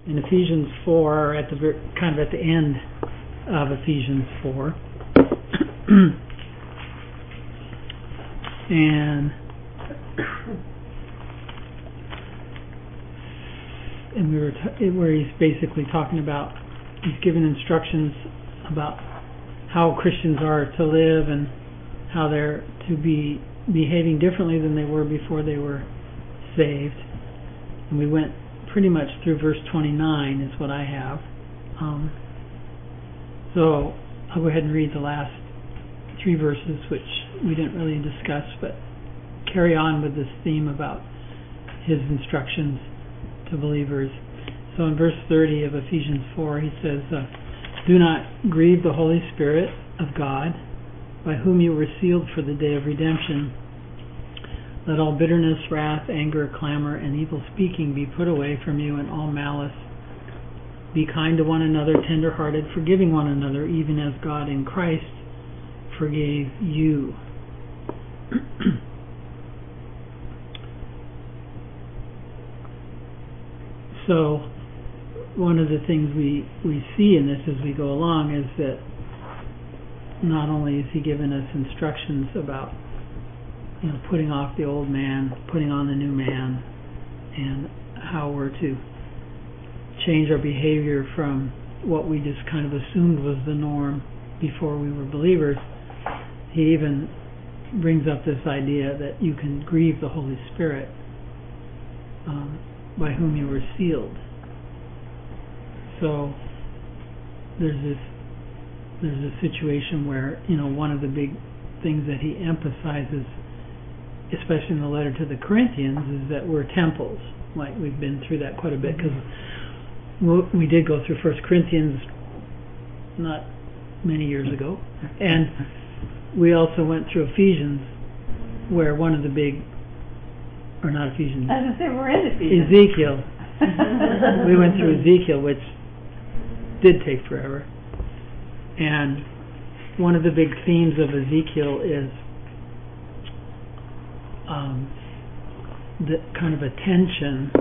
in Ephesians 4, at the kind of at the end of Ephesians 4. and where he's basically talking about, he's giving instructions about how Christians are to live and how they're to be behaving differently than they were before they were saved. And we went pretty much through verse 29 is what I have. So I'll go ahead and read the last 3 verses, which we didn't really discuss, but carry on with this theme about his instructions to believers. So in verse 30 of Ephesians 4, he says, "Do not grieve the Holy Spirit of God, by whom you were sealed for the day of redemption. Let all bitterness, wrath, anger, clamor, and evil speaking be put away from you, and all malice. Be kind to one another, tender-hearted, forgiving one another, even as God in Christ forgave you." So one of the things we see in this as we go along is that not only is he giving us instructions about putting off the old man, putting on the new man, and how we're to change our behavior from what we just kind of assumed was the norm before we were believers. He even brings up this idea that you can grieve the Holy Spirit, by whom you were sealed. So there's a situation where one of the big things that he emphasizes, especially in the letter to the Corinthians, is that we're temples. Like, we've been through that quite a bit, because we did go through 1 Corinthians not many years ago, and we also went through Ephesians, where one of the big, or not Ephesians, I was going to say, we're in Ephesians. Ezekiel. We went through Ezekiel, which did take forever. And one of the big themes of Ezekiel is the kind of a tension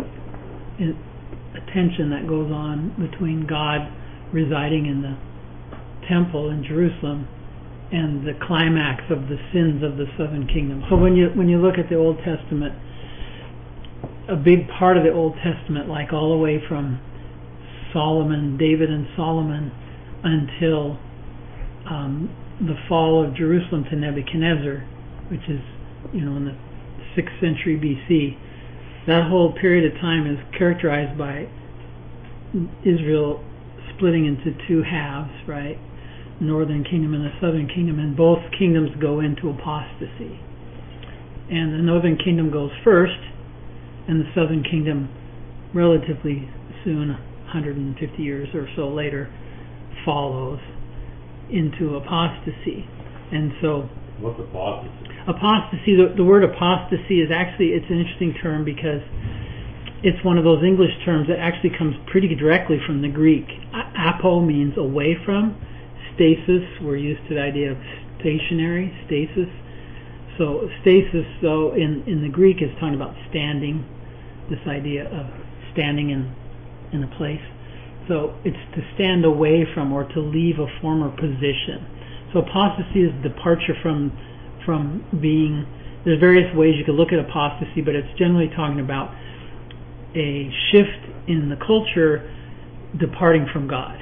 that goes on between God residing in the temple in Jerusalem and the climax of the sins of the southern kingdom. So when you look at the Old Testament, a big part of the Old Testament, like all the way from David and Solomon, until the fall of Jerusalem to Nebuchadnezzar, which is in the 6th century BC, that whole period of time is characterized by Israel splitting into 2 halves, right? Northern kingdom and the southern kingdom, and both kingdoms go into apostasy. And the northern kingdom goes first, and the southern kingdom relatively soon, 150 years or so later, follows into apostasy. And so what's apostasy? Apostasy, the word apostasy is actually, it's an interesting term because it's one of those English terms that actually comes pretty directly from the Greek. Apo means away from. Stasis, we're used to the idea of stationary, stasis. So stasis, though, in the Greek is talking about standing, this idea of standing in a place. So it's to stand away from or to leave a former position. So apostasy is departure from being. There's various ways you could look at apostasy, but it's generally talking about a shift in the culture departing from God.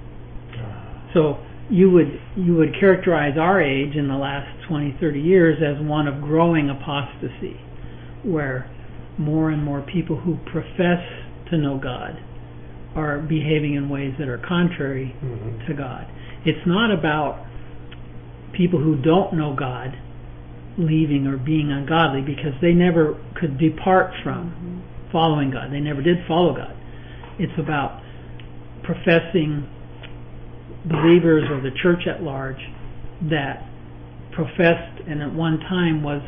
So you would characterize our age in the last 20, 30 years as one of growing apostasy, where more and more people who profess to know God are behaving in ways that are contrary to God. It's not about people who don't know God leaving or being ungodly, because they never could depart from following God. They never did follow God. It's about professing believers or the church at large that professed and at one time was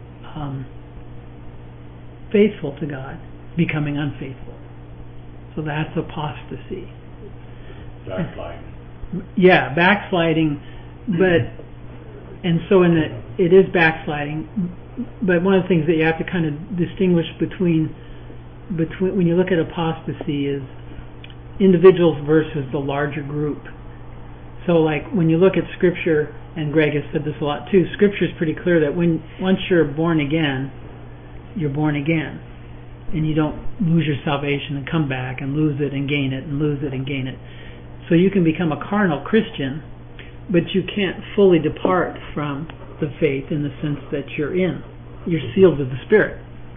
faithful to God becoming unfaithful. So that's apostasy. Backsliding. Yeah, backsliding, and so it is backsliding, but one of the things that you have to kind of distinguish between when you look at apostasy is individuals versus the larger group. So like when you look at Scripture, and Greg has said this a lot too, Scripture is pretty clear that once you're born again, you're born again. And you don't lose your salvation and come back and lose it and gain it and lose it and gain it. So you can become a carnal Christian, but you can't fully depart from the faith in the sense that you're sealed with the Spirit.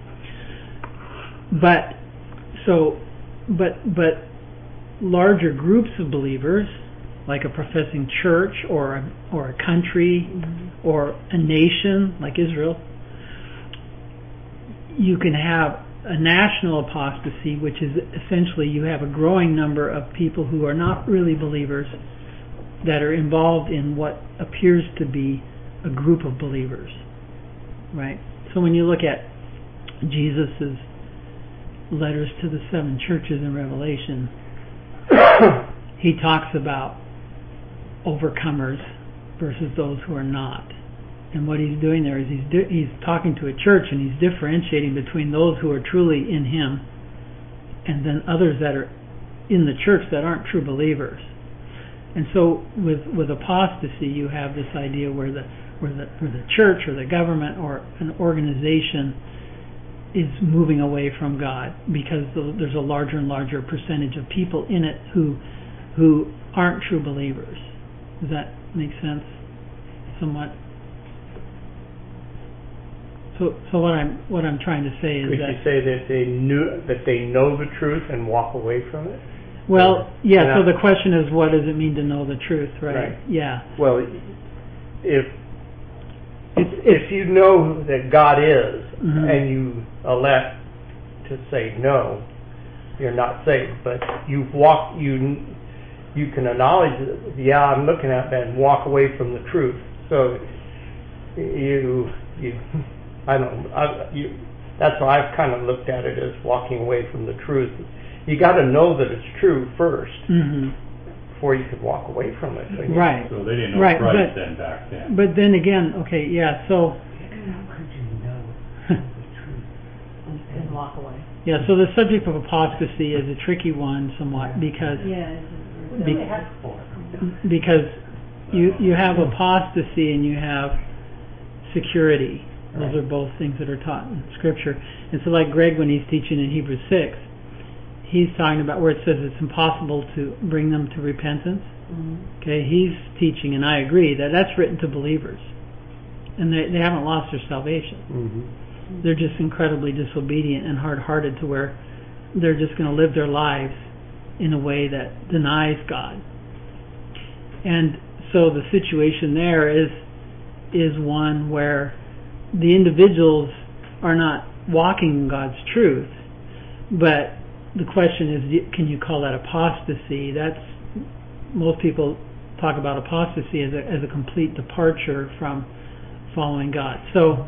But larger groups of believers, like a professing church or a country or a nation like Israel, you can have a national apostasy, which is essentially you have a growing number of people who are not really believers that are involved in what appears to be a group of believers, right? So when you look at Jesus's letters to the 7 churches in Revelation, he talks about overcomers versus those who are not. And what he's doing there is he's talking to a church and he's differentiating between those who are truly in him and then others that are in the church that aren't true believers. And so with apostasy, you have this idea where the church or the government or an organization is moving away from God because there's a larger and larger percentage of people in it who aren't true believers. Does that make sense? Somewhat. So what I'm trying to say is Could you say that they know the truth and walk away from it? Well, yeah. So the question is, what does it mean to know the truth, right? Right. Yeah. Well, if you know that God is and you elect to say no, you're not saved. But you can acknowledge that, yeah, I'm looking at that, and walk away from the truth. So that's how I've kind of looked at it, as walking away from the truth. You got to know that it's true first before you can walk away from it. Right. So they didn't know Christ then back then. But then again, okay, yeah. So How could you know the truth and walk away? yeah. So the subject of apostasy is a tricky one, somewhat, because because you have apostasy and you have security. Those are both things that are taught in Scripture. And so like Greg, when he's teaching in Hebrews 6, he's talking about where it says it's impossible to bring them to repentance. Okay, he's teaching, and I agree, that that's written to believers. And they haven't lost their salvation. They're just incredibly disobedient and hard-hearted to where they're just going to live their lives in a way that denies God. And so the situation there is one where the individuals are not walking in God's truth, but the question is, can you call that apostasy? Most people talk about apostasy as a complete departure from following God. So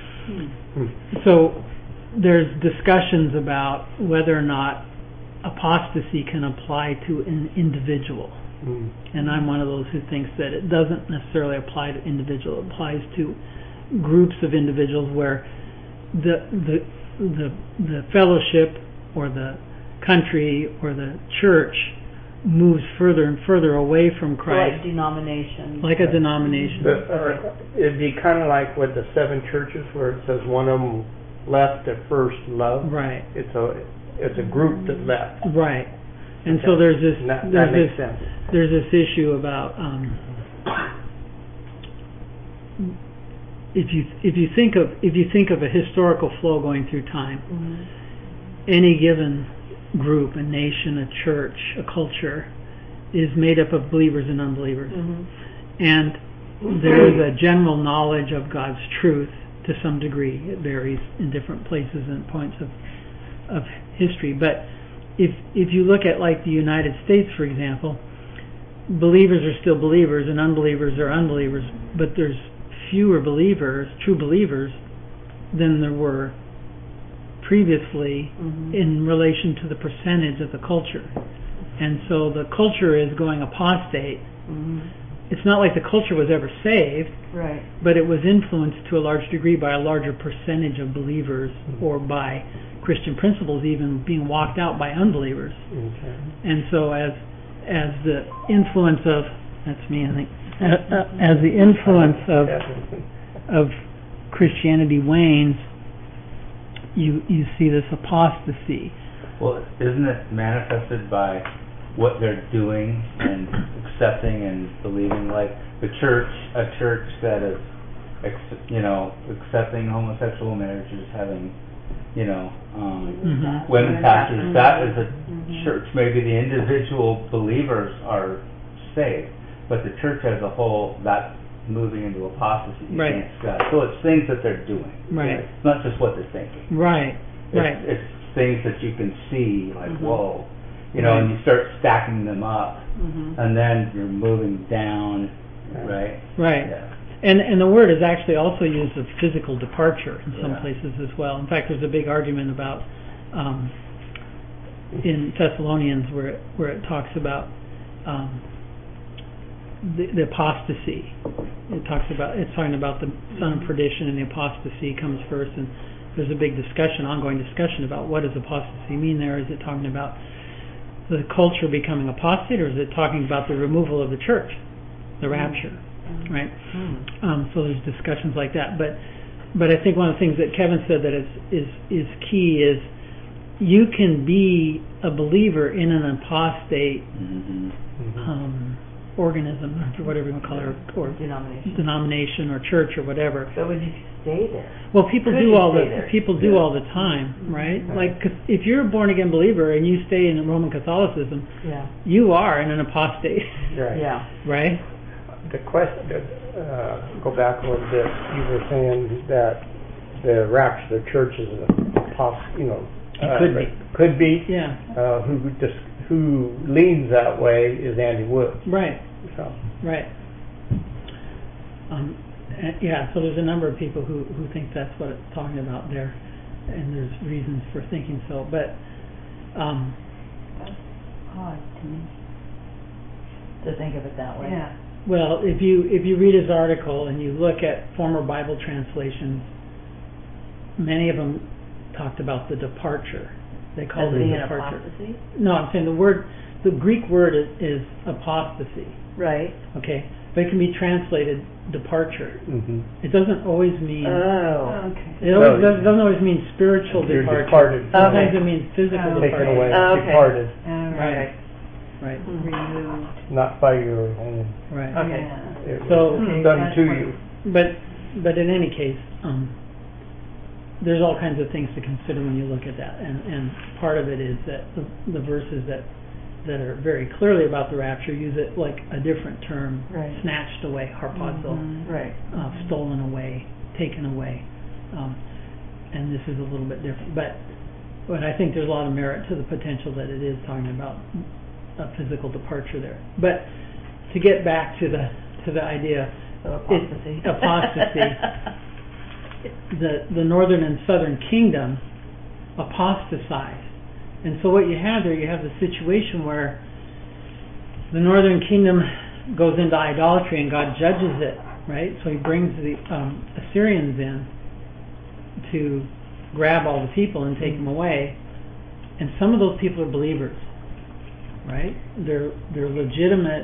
there's discussions about whether or not apostasy can apply to an individual. And I'm one of those who thinks that it doesn't necessarily apply to individual. It applies to groups of individuals where the fellowship or the country or the church moves further and further away from Christ. Like a denomination. It'd be kind of like with the 7 churches where it says one of them left at first love. Right. It's a group that left. Right. And so there's this that makes sense. There's this issue about if you think of a historical flow going through time, any given group, a nation, a church, a culture is made up of believers and unbelievers. And there is a general knowledge of God's truth to some degree. It varies in different places and points of history. But if you look at like the United States, for example, believers are still believers and unbelievers are unbelievers, but there's fewer believers, true believers, than there were previously in relation to the percentage of the culture. And so the culture is going apostate. It's not like the culture was ever saved, right, but it was influenced to a large degree by a larger percentage of believers or by Christian principles even being walked out by unbelievers. Okay. And so as the influence of, that's me I think, as the influence of Christianity wanes, you see this apostasy. Well, isn't it manifested by what they're doing and accepting and believing? Like a church that is, accepting homosexual marriages, having, women pastors. That is a church. Maybe the individual believers are saved, but the church as a whole, that's moving into apostasy against God. So it's things that they're doing. Right. It's not just what they're thinking. Right. It's things that you can see, like, whoa, and you start stacking them up, and then you're moving down, right? Right. Yeah. And the word is actually also used of physical departure in some places as well. In fact, there's a big argument about in Thessalonians where it talks about the apostasy. It's talking about the son of perdition, and the apostasy comes first. And there's a big ongoing discussion about what does apostasy mean there. Is it talking about the culture becoming apostate, or is it talking about the removal of the church, the rapture? Right. So there's discussions like that. But I think one of the things that Kevin said that is key is you can be a believer in an apostate organism, or whatever you want to call it, or denomination or church or whatever. But would you stay there? Well, people do all the time, right? Like, 'cause if you're a born again believer and you stay in Roman Catholicism, you are in an apostate. Right. Yeah. Right. The question, go back a little bit. You were saying that the rapture of the church is it could be. Yeah. Who leans that way is Andy Wood. Right. So. Right. So there's a number of people who think that's what it's talking about there, and there's reasons for thinking so. But that's odd to me to think of it that way. Yeah. Well, if you read his article and you look at former Bible translations, many of them talked about the departure. They called it departure. Apostasy? No, I'm saying the Greek word is apostasy. Right. Okay, but it can be translated departure. Mm-hmm. It doesn't always mean. Oh. Okay. It doesn't always mean spiritual departure. Departed. Sometimes it means physical departure. Taken away. Departed. Right. Right. Removed. Not by your own. Right. Okay. It was done to you. But in any case, there's all kinds of things to consider when you look at that, and part of it is that the verses that are very clearly about the rapture use it like a different term, snatched away, harpazo, stolen away, taken away, and this is a little bit different. But I think there's a lot of merit to the potential that it is talking about a physical departure there. But to get back to the idea of apostasy. The northern and southern kingdom apostatized, and so what you have there, you have the situation where the northern kingdom goes into idolatry and God judges it, right? So he brings the Assyrians in to grab all the people and take them away, and some of those people are believers, right? They're legitimate,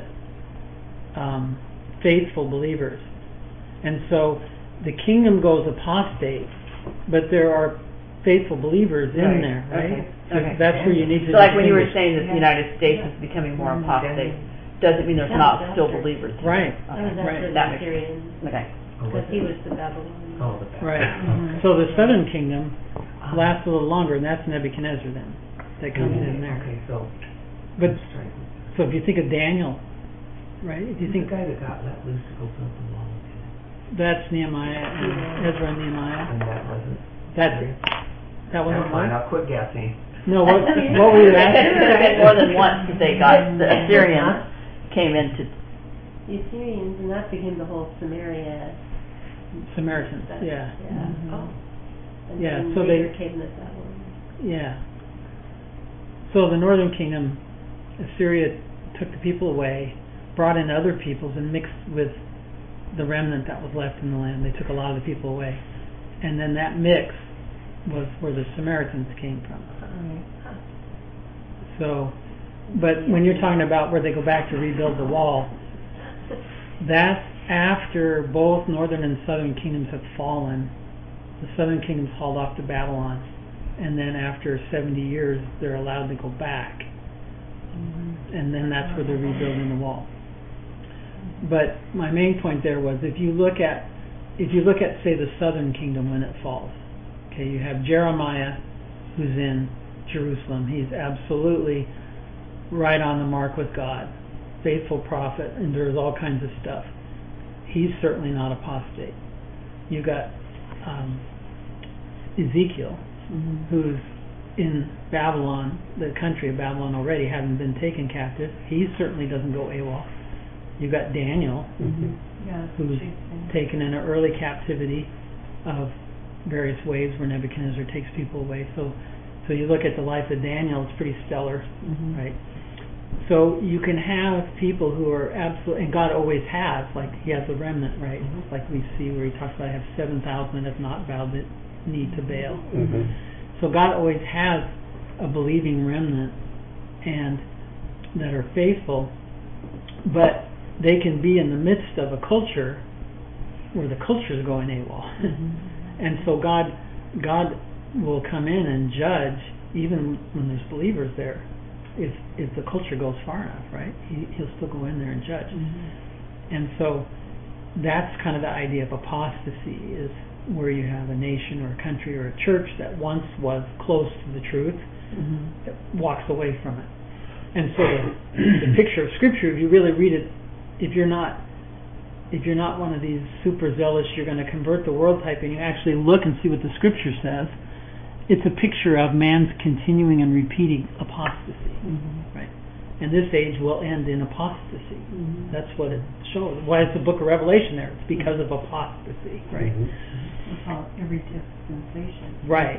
faithful believers, and so the kingdom goes apostate, but there are faithful believers in there, right? Okay. So that's where you need to. So, like when you were saying that the United States is becoming more apostate, doesn't mean there's not still believers. Right. Okay. That was after the Assyrians. Okay. Because he was the Babylon. Oh, the Babylon. Right. So the southern kingdom lasts a little longer, and that's Nebuchadnezzar then that comes in there. Okay, so. But so if you think of Daniel, right? If you think the guy that got let loose to go build the wall. That's Nehemiah and Ezra and Nehemiah. And that wasn't. That wasn't fine. one? I'll quit guessing. No, what were you asking? It could have been more than once that they got the Assyrians came into. The Assyrians, and that became the whole Samaritans. Yeah. Mm-hmm. Oh. And Yeah, then so later they- came the Babylon. Yeah. So the northern kingdom, Assyria took the people away, brought in other peoples, and mixed with the remnant that was left in the land. They took a lot of the people away, and then that mix was where the Samaritans came from. So, but when you're talking about where they go back to rebuild the wall, that's after both northern and southern kingdoms have fallen. The southern kingdom's hauled off to Babylon, and then after 70 years they're allowed to go back, and then that's where they're rebuilding the wall. But my main point there was if you look at say the southern kingdom when it falls, okay, you have Jeremiah who's in Jerusalem. He's absolutely right on the mark with God, faithful prophet, endures all kinds of stuff. He's certainly not apostate. You got Ezekiel, who's in Babylon, the country of Babylon already, having been taken captive. He certainly doesn't go AWOL. You got Daniel, who's taken in an early captivity of various waves where Nebuchadnezzar takes people away. So you look at the life of Daniel, it's pretty stellar, right? So you can have people who are absolutely, and God always has, like He has a remnant, right? Like we see where He talks about I have 7,000 have not bowed the knee to Baal. So God always has a believing remnant and that are faithful, but they can be in the midst of a culture where the culture is going AWOL. And so God will come in and judge even when there's believers there. If the culture goes far enough, right? He'll still go in there and judge. And so that's kind of the idea of apostasy, is where you have a nation or a country or a church that once was close to the truth, that walks away from it. And so the picture of Scripture, if you really read it, if you're not one of these super zealous, you're going to convert the world type, and you actually look and see what the Scripture says, it's a picture of man's continuing and repeating apostasy, right? And this age will end in apostasy. That's what it shows. Why is the book of Revelation there? It's because of apostasy, right? Every dispensation. Right.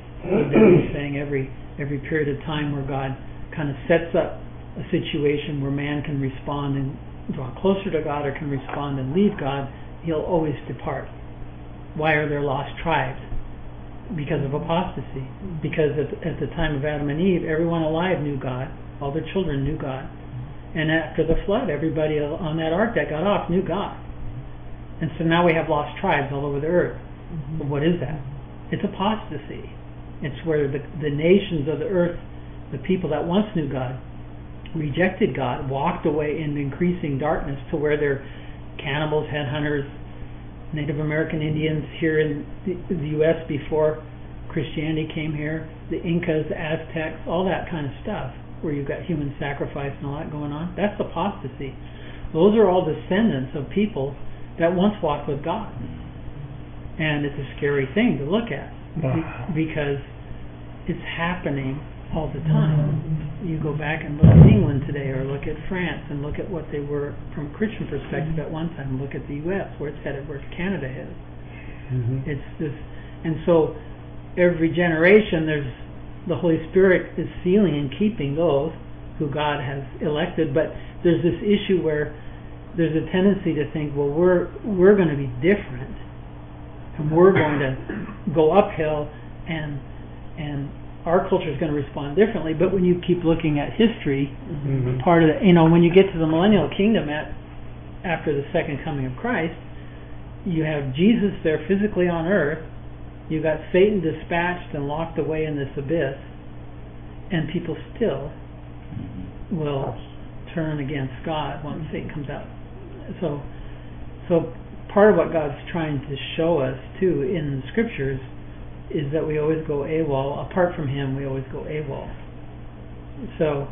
He's saying every period of time where God kind of sets up a situation where man can respond and draw closer to God, or can respond and leave God, He'll always depart. Why are there lost tribes? Because of apostasy. Because at the time of Adam and Eve, everyone alive knew God. All their children knew God. And after the flood, everybody on that ark that got off knew God. And so now we have lost tribes all over the earth. But what is that? It's apostasy. It's where the nations of the earth, the people that once knew God, rejected God, walked away in increasing darkness to where they're cannibals, headhunters, Native American Indians here in the U.S. before Christianity came here, the Incas, the Aztecs, all that kind of stuff, where you've got human sacrifice and all that going on. That's apostasy. Those are all descendants of people that once walked with God. And it's a scary thing to look at, because it's happening all the time. You go back and look at England today, or look at France, and look at what they were from a Christian perspective at one time. Look at the U.S., where it's headed, where Canada is. It's this, and so every generation, there's the Holy Spirit is sealing and keeping those who God has elected. But there's this issue where there's a tendency to think, well, we're going to be different, and we're going to go uphill, and our culture is going to respond differently. But when you keep looking at history, part of the, when you get to the millennial kingdom after the second coming of Christ, you have Jesus there physically on earth. You got Satan dispatched and locked away in this abyss, and people still will turn against God once Satan comes out. So part of what God's trying to show us too in the Scriptures is that we always go AWOL. Apart from Him, we always go AWOL. So,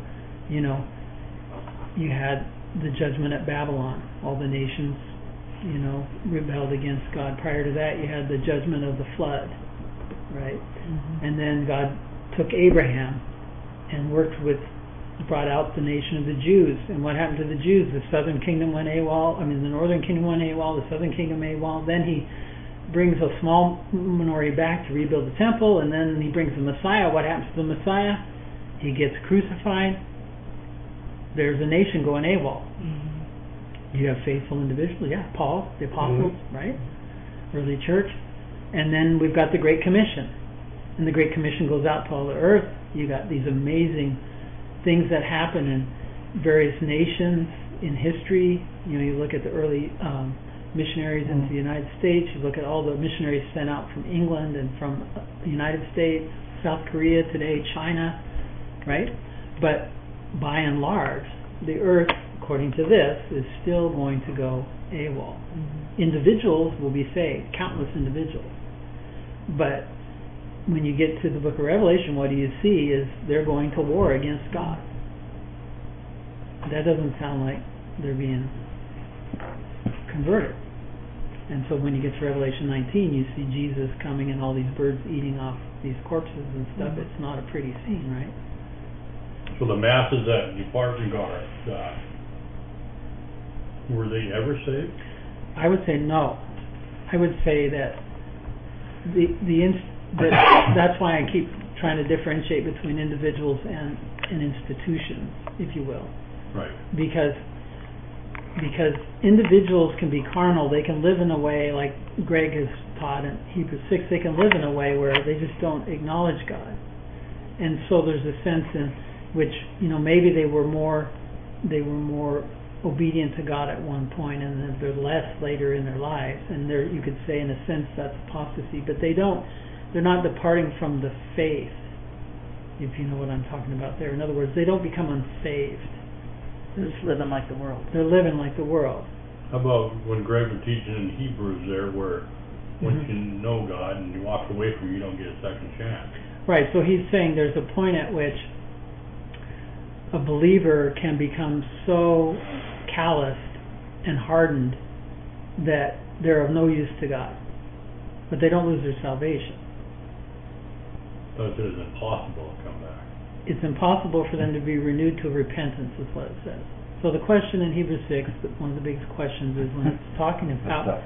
you had the judgment at Babylon. All the nations, rebelled against God. Prior to that, you had the judgment of the flood, right? And then God took Abraham and brought out the nation of the Jews. And what happened to the Jews? The southern kingdom went AWOL. The northern kingdom went AWOL. The southern kingdom AWOL. Then He brings a small minority back to rebuild the temple, and then He brings the Messiah. What happens to the Messiah? He gets crucified. There's a nation going AWOL. You have faithful individuals, Paul, the apostles, right? Early church. And then we've got the Great Commission. and the Great Commission goes out to all the earth, you got these amazing things that happen in various nations in history. You look at the early missionaries into the United States, you look at all the missionaries sent out from England and from the United States, South Korea today, China, right? But by and large, the earth, according to this, is still going to go AWOL. Individuals will be saved, countless individuals. But when you get to the book of Revelation, what do you see is they're going to war against God. That doesn't sound like they're being converted. And so when you get to Revelation 19, you see Jesus coming and all these birds eating off these corpses and stuff. It's not a pretty scene, right? So the masses that depart from God, were they ever saved? I would say no. I would say that that's why I keep trying to differentiate between individuals and institutions, if you will. Right. Because individuals can be carnal. They can live in a way, like Greg has taught in Hebrews 6, they can live in a way where they just don't acknowledge God. And so there's a sense in which, maybe they were more obedient to God at one point, and then they're less later in their lives. And you could say, in a sense, that's apostasy. But they're not departing from the faith, if you know what I'm talking about there. In other words, they don't become unsaved. They're just living like the world. They're living like the world. How about when Greg was teaching in Hebrews there, where once you know God and you walk away from him, you don't get a second chance? Right, so he's saying there's a point at which a believer can become so calloused and hardened that they're of no use to God. But they don't lose their salvation. So it is impossible to come back. It's impossible for them to be renewed to repentance, is what it says. So the question in Hebrews 6, one of the biggest questions is when it's talking about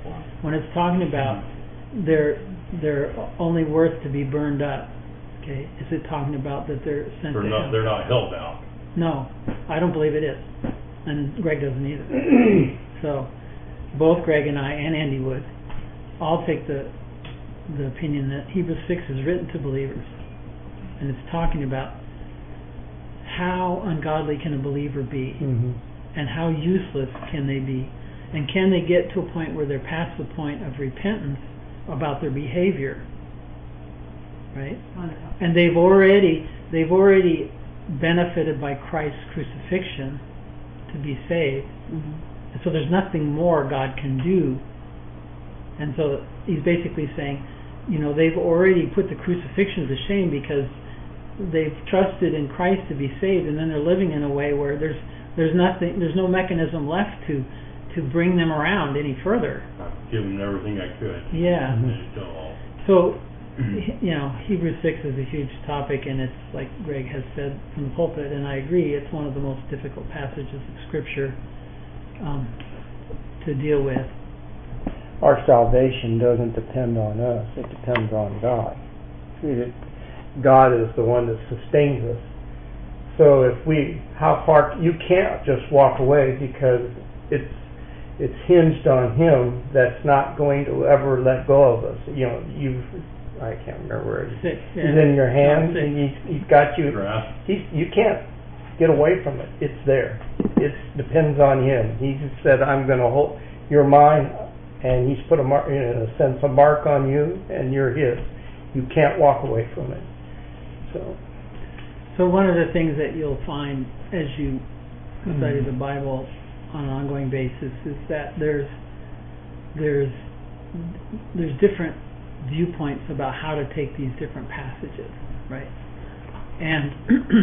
they're only worth to be burned up. Okay, is it talking about that they're sent to hell? They're not held down. No, I don't believe it is, and Greg doesn't either. So both Greg and I and Andy would all take the opinion that Hebrews 6 is written to believers, and it's talking about how ungodly can a believer be, and how useless can they be, and can they get to a point where they're past the point of repentance about their behavior, right? And they've already benefited by Christ's crucifixion to be saved, and so there's nothing more God can do. And so he's basically saying, they've already put the crucifixion to shame because they've trusted in Christ to be saved, and then they're living in a way where there's no mechanism left to bring them around any further. I've given them everything I could. Yeah. So, Hebrews 6 is a huge topic, and it's like Greg has said from the pulpit, and I agree, it's one of the most difficult passages of Scripture to deal with. Our salvation doesn't depend on us, it depends on God. God is the one that sustains us. So you can't just walk away, because it's hinged on Him that's not going to ever let go of us. I can't remember where he's in your hands, and he's got you. You can't get away from it. It's there. It depends on Him. He said, "I'm going to hold. You're mine," and He's put a mark on you, and you're His. You can't walk away from it. So one of the things that you'll find as you study the Bible on an ongoing basis is that there's different viewpoints about how to take these different passages, right? And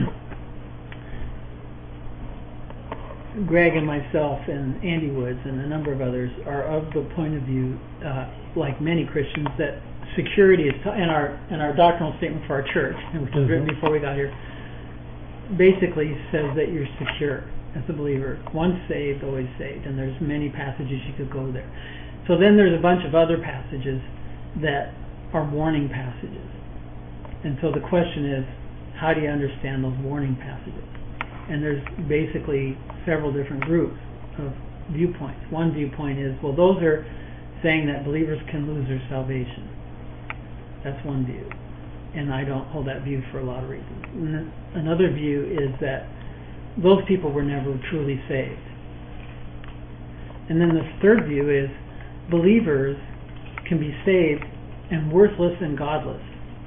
Greg and myself and Andy Woods and a number of others are of the point of view, like many Christians, that security is and our doctrinal statement for our church, which was written before we got here, basically says that you're secure as a believer. Once saved, always saved. And there's many passages you could go there. So then there's a bunch of other passages that are warning passages. And so the question is, how do you understand those warning passages? And there's basically several different groups of viewpoints. One viewpoint is, well, those are saying that believers can lose their salvation. That's one view. and I don't hold that view for a lot of reasons. And then another view is that those people were never truly saved. And then the third view is believers can be saved and worthless and godless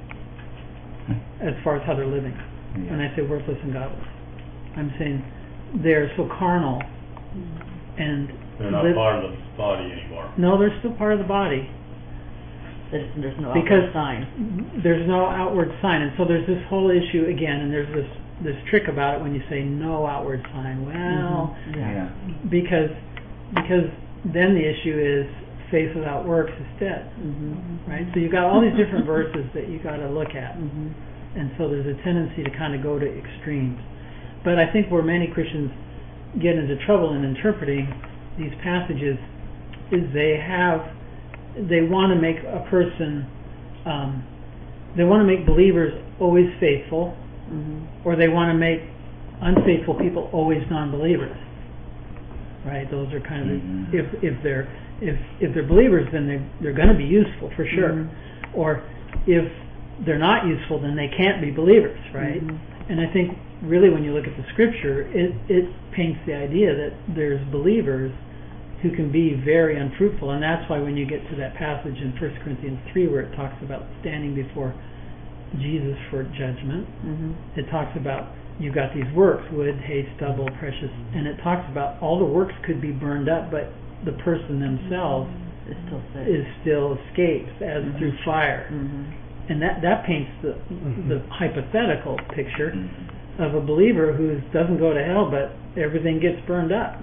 as far as how they're living. Yeah. When I say worthless and godless, I'm saying they're so carnal and They're not part of the body anymore. no, they're still part of the body. There's no Because outward sign. There's no outward sign, and so there's this whole issue again, and there's this trick about it when you say no outward sign. Well, Yeah. because then the issue is faith without works is dead, right? So you've got all these different verses that you got to look at, and so there's a tendency to kind of go to extremes. But I think where many Christians get into trouble in interpreting these passages is they want to make a person, they want to make believers always faithful, or they want to make unfaithful people always non-believers. Right? Those are kind of if they're believers, then they're going to be useful for sure. Or if they're not useful, then they can't be believers, right? And I think really when you look at the scripture, it paints the idea that there's believers who can be very unfruitful, and that's why when you get to that passage in 1 Corinthians 3 where it talks about standing before Jesus for judgment, it talks about you've got these works, wood, hay, stubble, precious, and it talks about all the works could be burned up, but the person themselves is still escapes as through fire. And that paints the hypothetical picture of a believer who doesn't go to hell, but everything gets burned up.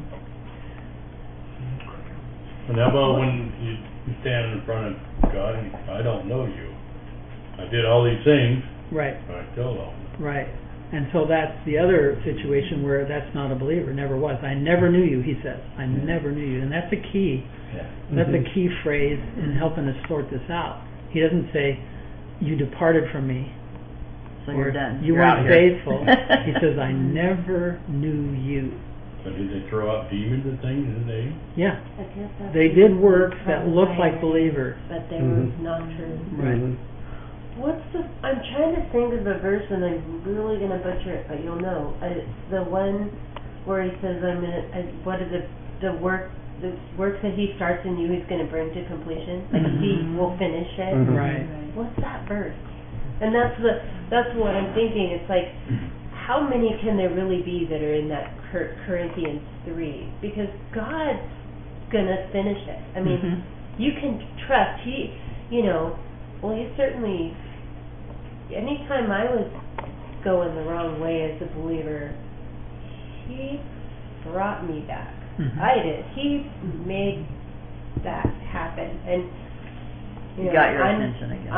And how about when you stand in front of God and I don't know you. I did all these things, Right. but I still don't. Right. And so that's the other situation where that's not a believer, never was. I never knew you, he says. I never knew you. And that's a key. That's a key phrase in helping us sort this out. He doesn't say, you departed from me. So or you're done. you You're out weren't here. faithful. He says, I never knew you. So did they throw out demons and things in the name? Yeah. I guess that's They did works that looked like believers. but they were not true. Right. I'm trying to think of the verse, and I'm really gonna butcher it, but you'll know. The one where he says, what are the works that he starts in you, he's gonna bring to completion. Like he will finish it. Right. What's that verse? And that's what I'm thinking. It's like, how many can there really be that are in that Corinthians 3? Because God's gonna finish it. I mean, you can trust. He certainly. Anytime I was going the wrong way as a believer, he brought me back. I did. He made that happen, and You got your attention again.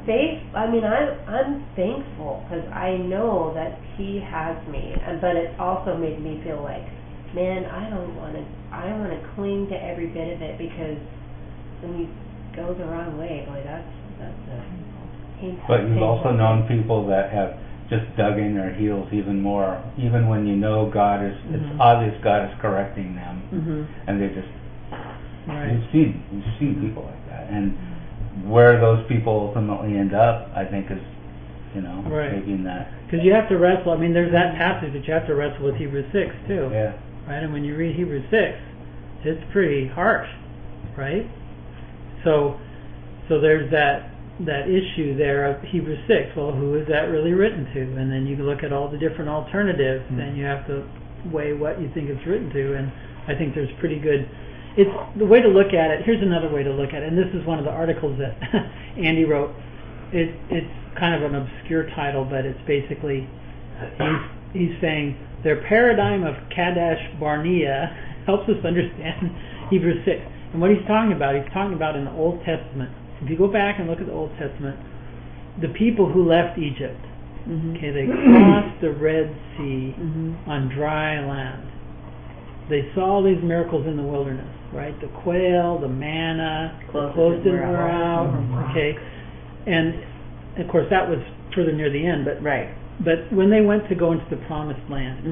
I'm thankful because I know that he has me, but it also made me feel like, man, I want to cling to every bit of it, because when you go the wrong way, boy, that's a painful. But you've also known people that have just dug in their heels even more, even when you know God is, it's obvious God is correcting them, and they just, you've seen people like that, and where those people ultimately end up, I think is, maybe in that. Because you have to wrestle. I mean, there's that passage that you have to wrestle with Hebrews 6 too. Yeah. Right, and when you read Hebrews 6, it's pretty harsh, right? So there's that issue there of Hebrews 6. Well, who is that really written to? And then you look at all the different alternatives, and you have to weigh what you think it's written to. And I think there's pretty good. It's the way to look at it. Here's another way to look at it, and this is one of the articles that Andy wrote. It's kind of an obscure title, but it's basically he's saying their paradigm of Kadesh Barnea helps us understand Hebrews 6. And what he's talking about in the Old Testament. If you go back and look at the Old Testament, the people who left Egypt, they crossed the Red Sea on dry land. They saw all these miracles in the wilderness, right? The quail, the manna, the clothes didn't wear out, and of course that was further near the end. But But when they went to go into the Promised Land,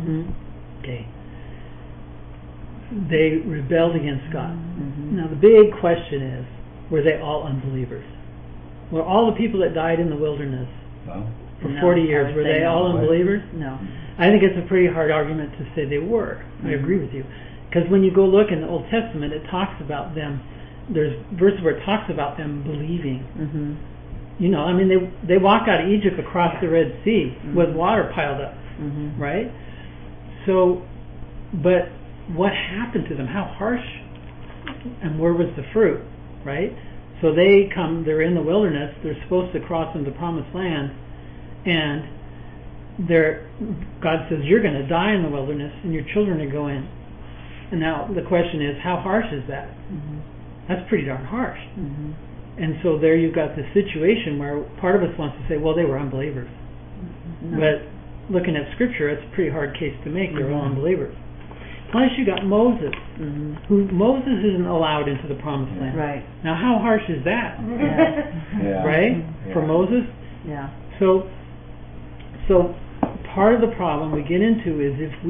they rebelled against God. Now the big question is, were they all unbelievers? Well, all the people that died in the wilderness Well, for No, 40 I years, would were say they no. all unbelievers? No. I think it's a pretty hard argument to say they were. I agree with you. Because when you go look in the Old Testament, it talks about them, there's verses where it talks about them believing. Mhm. You know, I mean, they walk out of Egypt across the Red Sea with water piled up, Mhm. right? So, but what happened to them? How harsh, and where was the fruit, right? So they're in the wilderness, they're supposed to cross into the promised land, and God says, you're going to die in the wilderness, and your children are going. And now the question is, how harsh is that? Mhm. That's pretty darn harsh. Mhm. And so there you've got the situation where part of us wants to say, well, they were unbelievers. No. But looking at Scripture, it's a pretty hard case to make. They were all unbelievers. Plus you got Moses, Mhm. who Moses isn't allowed into the promised land. Right. Now how harsh is that? yeah. Right? Yeah. For Moses? Yeah. So part of the problem we get into is if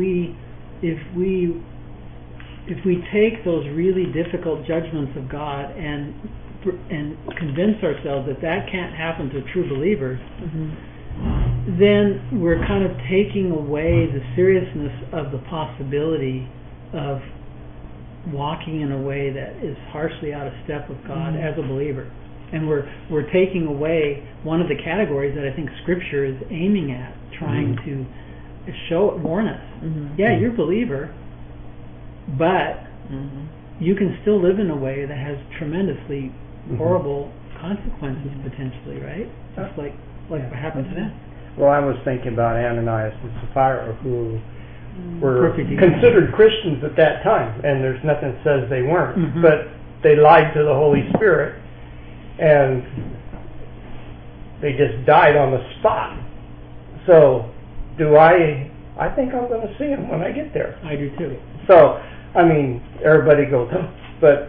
we take those really difficult judgments of God and convince ourselves that can't happen to true believers, Mhm. then we're kind of taking away the seriousness of the possibility of walking in a way that is harshly out of step with God as a believer. And we're taking away one of the categories that I think Scripture is aiming at, trying to warn us. Mhm. Yeah, you're a believer, but Mhm. you can still live in a way that has tremendously horrible consequences potentially, right? Just like what happened to them. Well, I was thinking about Ananias and Sapphira, who were Perfect considered Christians at that time, and there's nothing that says they weren't. Mhm. But they lied to the Holy Spirit, and they just died on the spot. So, I think I'm going to see him when I get there. I do too. So, I mean, everybody goes, oh, but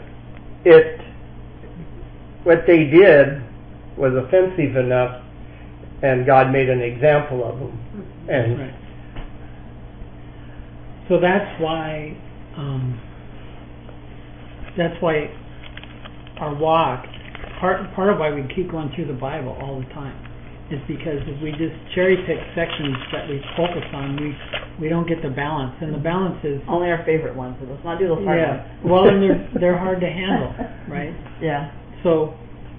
what they did was offensive enough, and God made an example of them. And Right. So that's why our walk, part of why we keep going through the Bible all the time, is because if we just cherry pick sections that we focus on, we don't get the balance, and the balance is Only our favorite ones. So let's not do those hard ones. well, and they're hard to handle, right? Yeah. So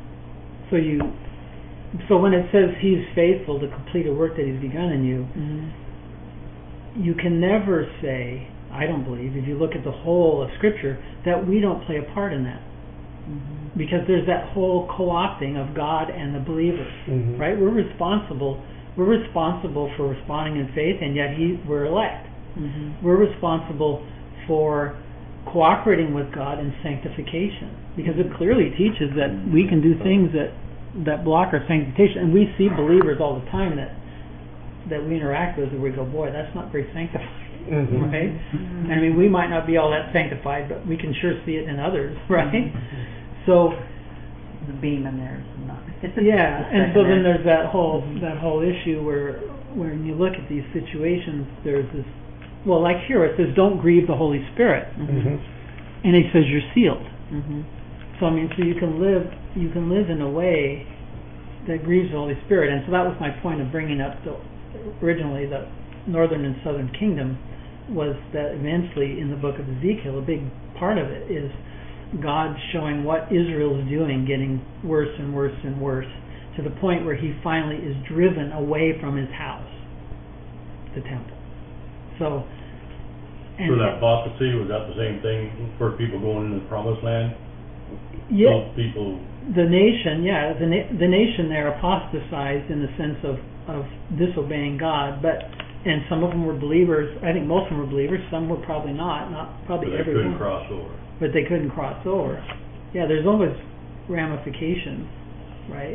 when it says He's faithful to complete a work that He's begun in you, Mhm. you can never say, I don't believe, if you look at the whole of Scripture, that we don't play a part in that. Mhm. Because there's that whole co-opting of God and the believer, Mhm. right? We're responsible for responding in faith, and yet we're elect. Mhm. We're responsible for cooperating with God in sanctification, because it clearly teaches that we can do things that block our sanctification, and we see believers all the time that we interact with, and we go, boy, that's not very sanctified. Mhm. Right? I mean, we might not be all that sanctified, but we can sure see it in others, right? So, The beam in there is not. yeah, and so then there's that whole issue where when you look at these situations, there's this, well, like here it says, don't grieve the Holy Spirit, Mhm. and He says you're sealed. Mhm. So I mean, so you can live in a way that grieves the Holy Spirit, and so that was my point of bringing up originally the northern and southern kingdom, was that eventually in the book of Ezekiel, a big part of it is God showing what Israel is doing, getting worse and worse and worse, to the point where He finally is driven away from His house, the temple. So that prophecy, was that the same thing for people going into the promised land? yeah, Those people, the nation, the nation there apostatized in the sense of disobeying God, and some of them were believers. I think most of them were believers. Some were probably not probably they everyone. couldn't cross over. But they couldn't cross over. Yeah, there's always ramifications, right?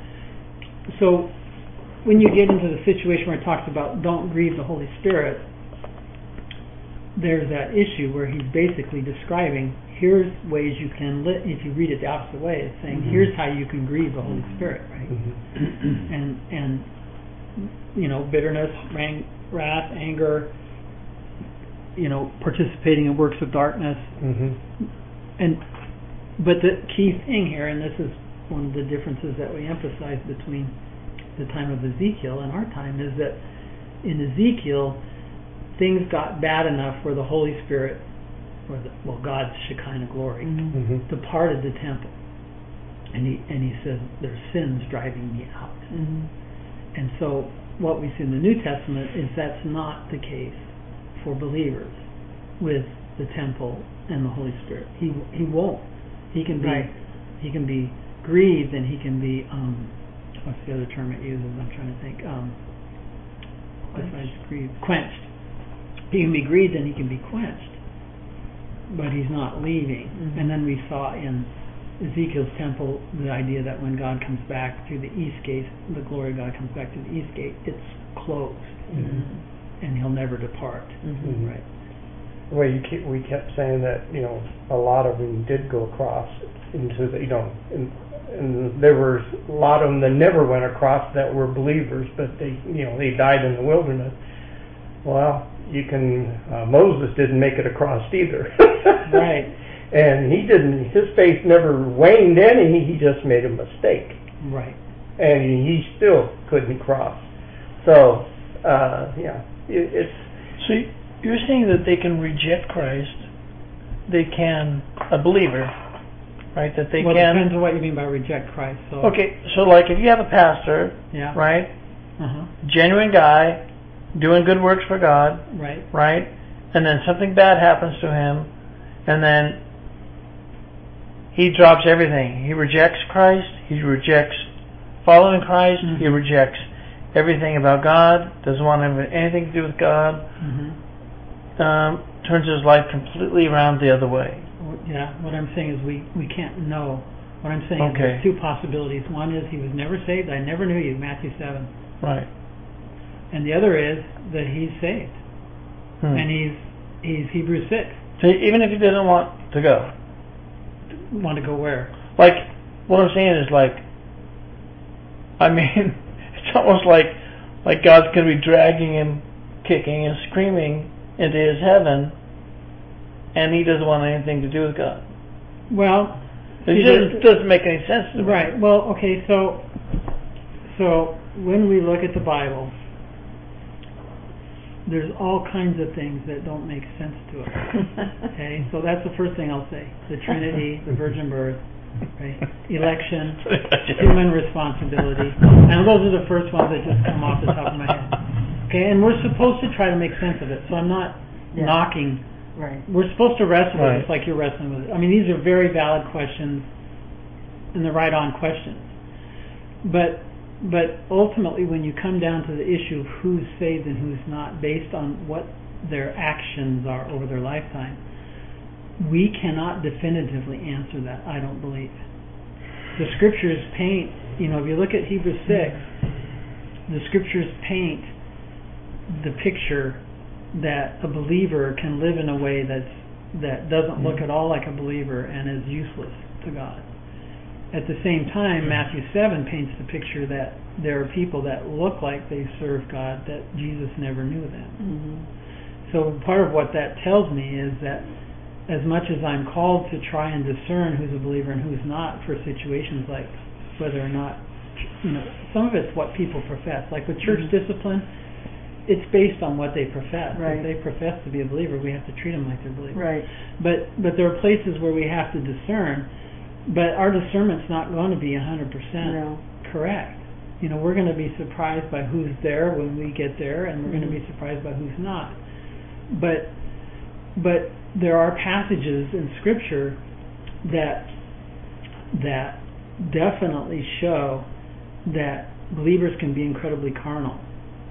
So when you get into the situation where it talks about don't grieve the Holy Spirit, there's that issue where he's basically describing, here's ways you can live. If you read it the opposite way, it's saying here's how you can grieve the Holy Spirit, right? And bitterness, wrath, anger, participating in works of darkness. Mhm. But the key thing here, and this is one of the differences that we emphasize between the time of Ezekiel and our time is that in Ezekiel, things got bad enough where the Holy Spirit, God's Shekinah glory, departed the temple, and he says, "There's sins driving me out." And so, what we see in the New Testament is that's not the case for believers with the temple and the Holy Spirit. He won't. He can be grieved, and he can be what's the other term it uses? I'm trying to think. Besides grieved, quenched. He can be grieved and he can be quenched, but he's not leaving. And then we saw in Ezekiel's temple the idea that when God comes back through the east gate, the glory of God comes back through the east gate, it's closed, and he'll never depart. Right. Well, we kept saying that a lot of them did go across into the and there were a lot of them that never went across that were believers, but they died in the wilderness. Well, Moses didn't make it across either. Right. And his faith never waned any, he just made a mistake. Right. And he still couldn't cross. So, it's... So you're saying that they can reject Christ, they can, a believer, right, that they can... Well, it depends on what you mean by reject Christ. So. Okay, so like if you have a pastor, right, genuine guy, doing good works for God, right, and then something bad happens to him, and then he drops everything. He rejects Christ. He rejects following Christ. He rejects everything about God. Doesn't want to have anything to do with God. Turns his life completely around the other way. Yeah. What I'm saying is we can't know. What I'm saying is there's two possibilities. One is he was never saved. I never knew you. Matthew 7. Right. And the other is that he's saved. And he's Hebrews 6. So even if he didn't want to go. Want to go where? Like, what I'm saying is it's almost like God's going to be dragging him, kicking and screaming into his heaven, and he doesn't want anything to do with God. Well, it doesn't make any sense to me. Right. Well, okay, so when we look at the Bible, there's all kinds of things that don't make sense to us. Okay, so that's the first thing I'll say: the Trinity, the virgin birth, right? Election, human responsibility, and those are the first ones that just come off the top of my head. Okay, and we're supposed to try to make sense of it. So I'm not knocking. Right. We're supposed to wrestle with it like you're wrestling with it. I mean, these are very valid questions, and they're right-on questions. But ultimately, when you come down to the issue of who's saved and who's not, based on what their actions are over their lifetime, we cannot definitively answer that, I don't believe. The scriptures paint, if you look at Hebrews 6, the scriptures paint the picture that a believer can live in a way that doesn't look at all like a believer and is useless to God. At the same time, Matthew 7 paints the picture that there are people that look like they serve God, that Jesus never knew them. So part of what that tells me is that as much as I'm called to try and discern who's a believer and who's not for situations like whether or not, some of it's what people profess. Like with church discipline, it's based on what they profess. Right. If they profess to be a believer, we have to treat them like they're believers. Right. But there are places where we have to discern. But our discernment's not going to be 100% correct. We're going to be surprised by who's there when we get there, and we're going to be surprised by who's not. But there are passages in Scripture that definitely show that believers can be incredibly carnal,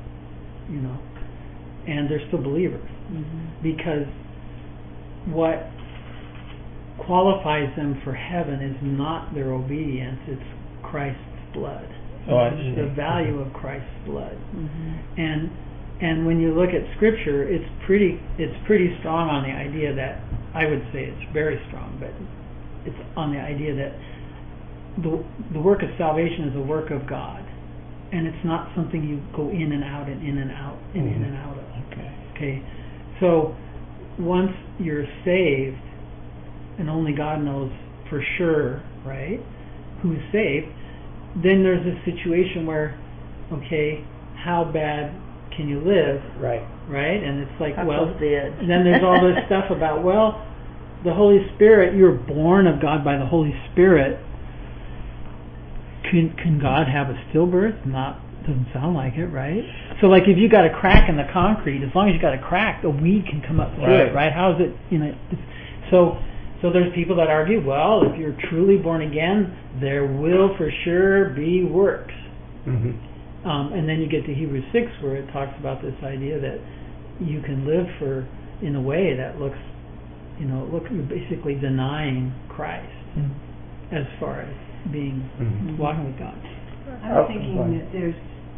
and they're still believers. Because what qualifies them for heaven is not their obedience, it's Christ's blood. It's the value of Christ's blood. And when you look at Scripture, it's pretty strong on the idea that, I would say it's very strong, but it's on the idea that the work of salvation is a work of God, and it's not something you go in and out and in and out and in and out of. Okay. So once you're saved, and only God knows for sure, right? who's saved, then there's a situation where, okay, how bad can you live? Right. Right? And it's like, How well, close to the edge? and then there's all this stuff about, well, the Holy Spirit, you're born of God by the Holy Spirit. Can God have a stillbirth? Doesn't sound like it, right? So like if you got a crack in the concrete, as long as you got a crack, a weed can come up through it, right? How is it, so there's people that argue, well, if you're truly born again, there will for sure be works. And then you get to Hebrews 6 where it talks about this idea that you can live in a way that looks, you're basically denying Christ as far as being walking with God. I'm thinking that there's,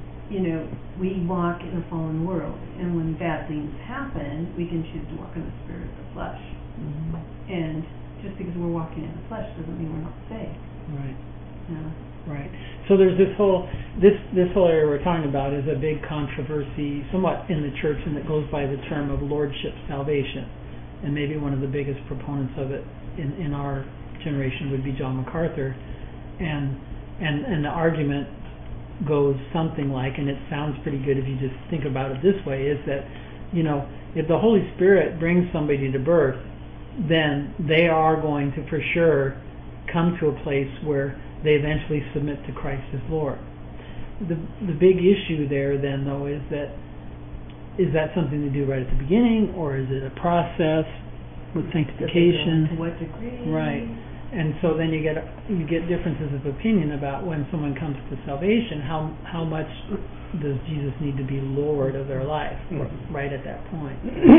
we walk in a fallen world, and when bad things happen, we can choose to walk in the spirit of the flesh. And just because we're walking in the flesh doesn't mean we're not saved. Right. Right. So there's this whole area we're talking about is a big controversy, somewhat in the church, and it goes by the term of lordship salvation. And maybe one of the biggest proponents of it in our generation would be John MacArthur. And the argument goes something like, and it sounds pretty good if you just think about it this way, is that, if the Holy Spirit brings somebody to birth, then they are going to for sure come to a place where they eventually submit to Christ as Lord. The big issue there then, though, is that something to do right at the beginning, or is it a process with sanctification? To what degree? Right. And so then you get differences of opinion about when someone comes to salvation, how much does Jesus need to be Lord of their life right at that point?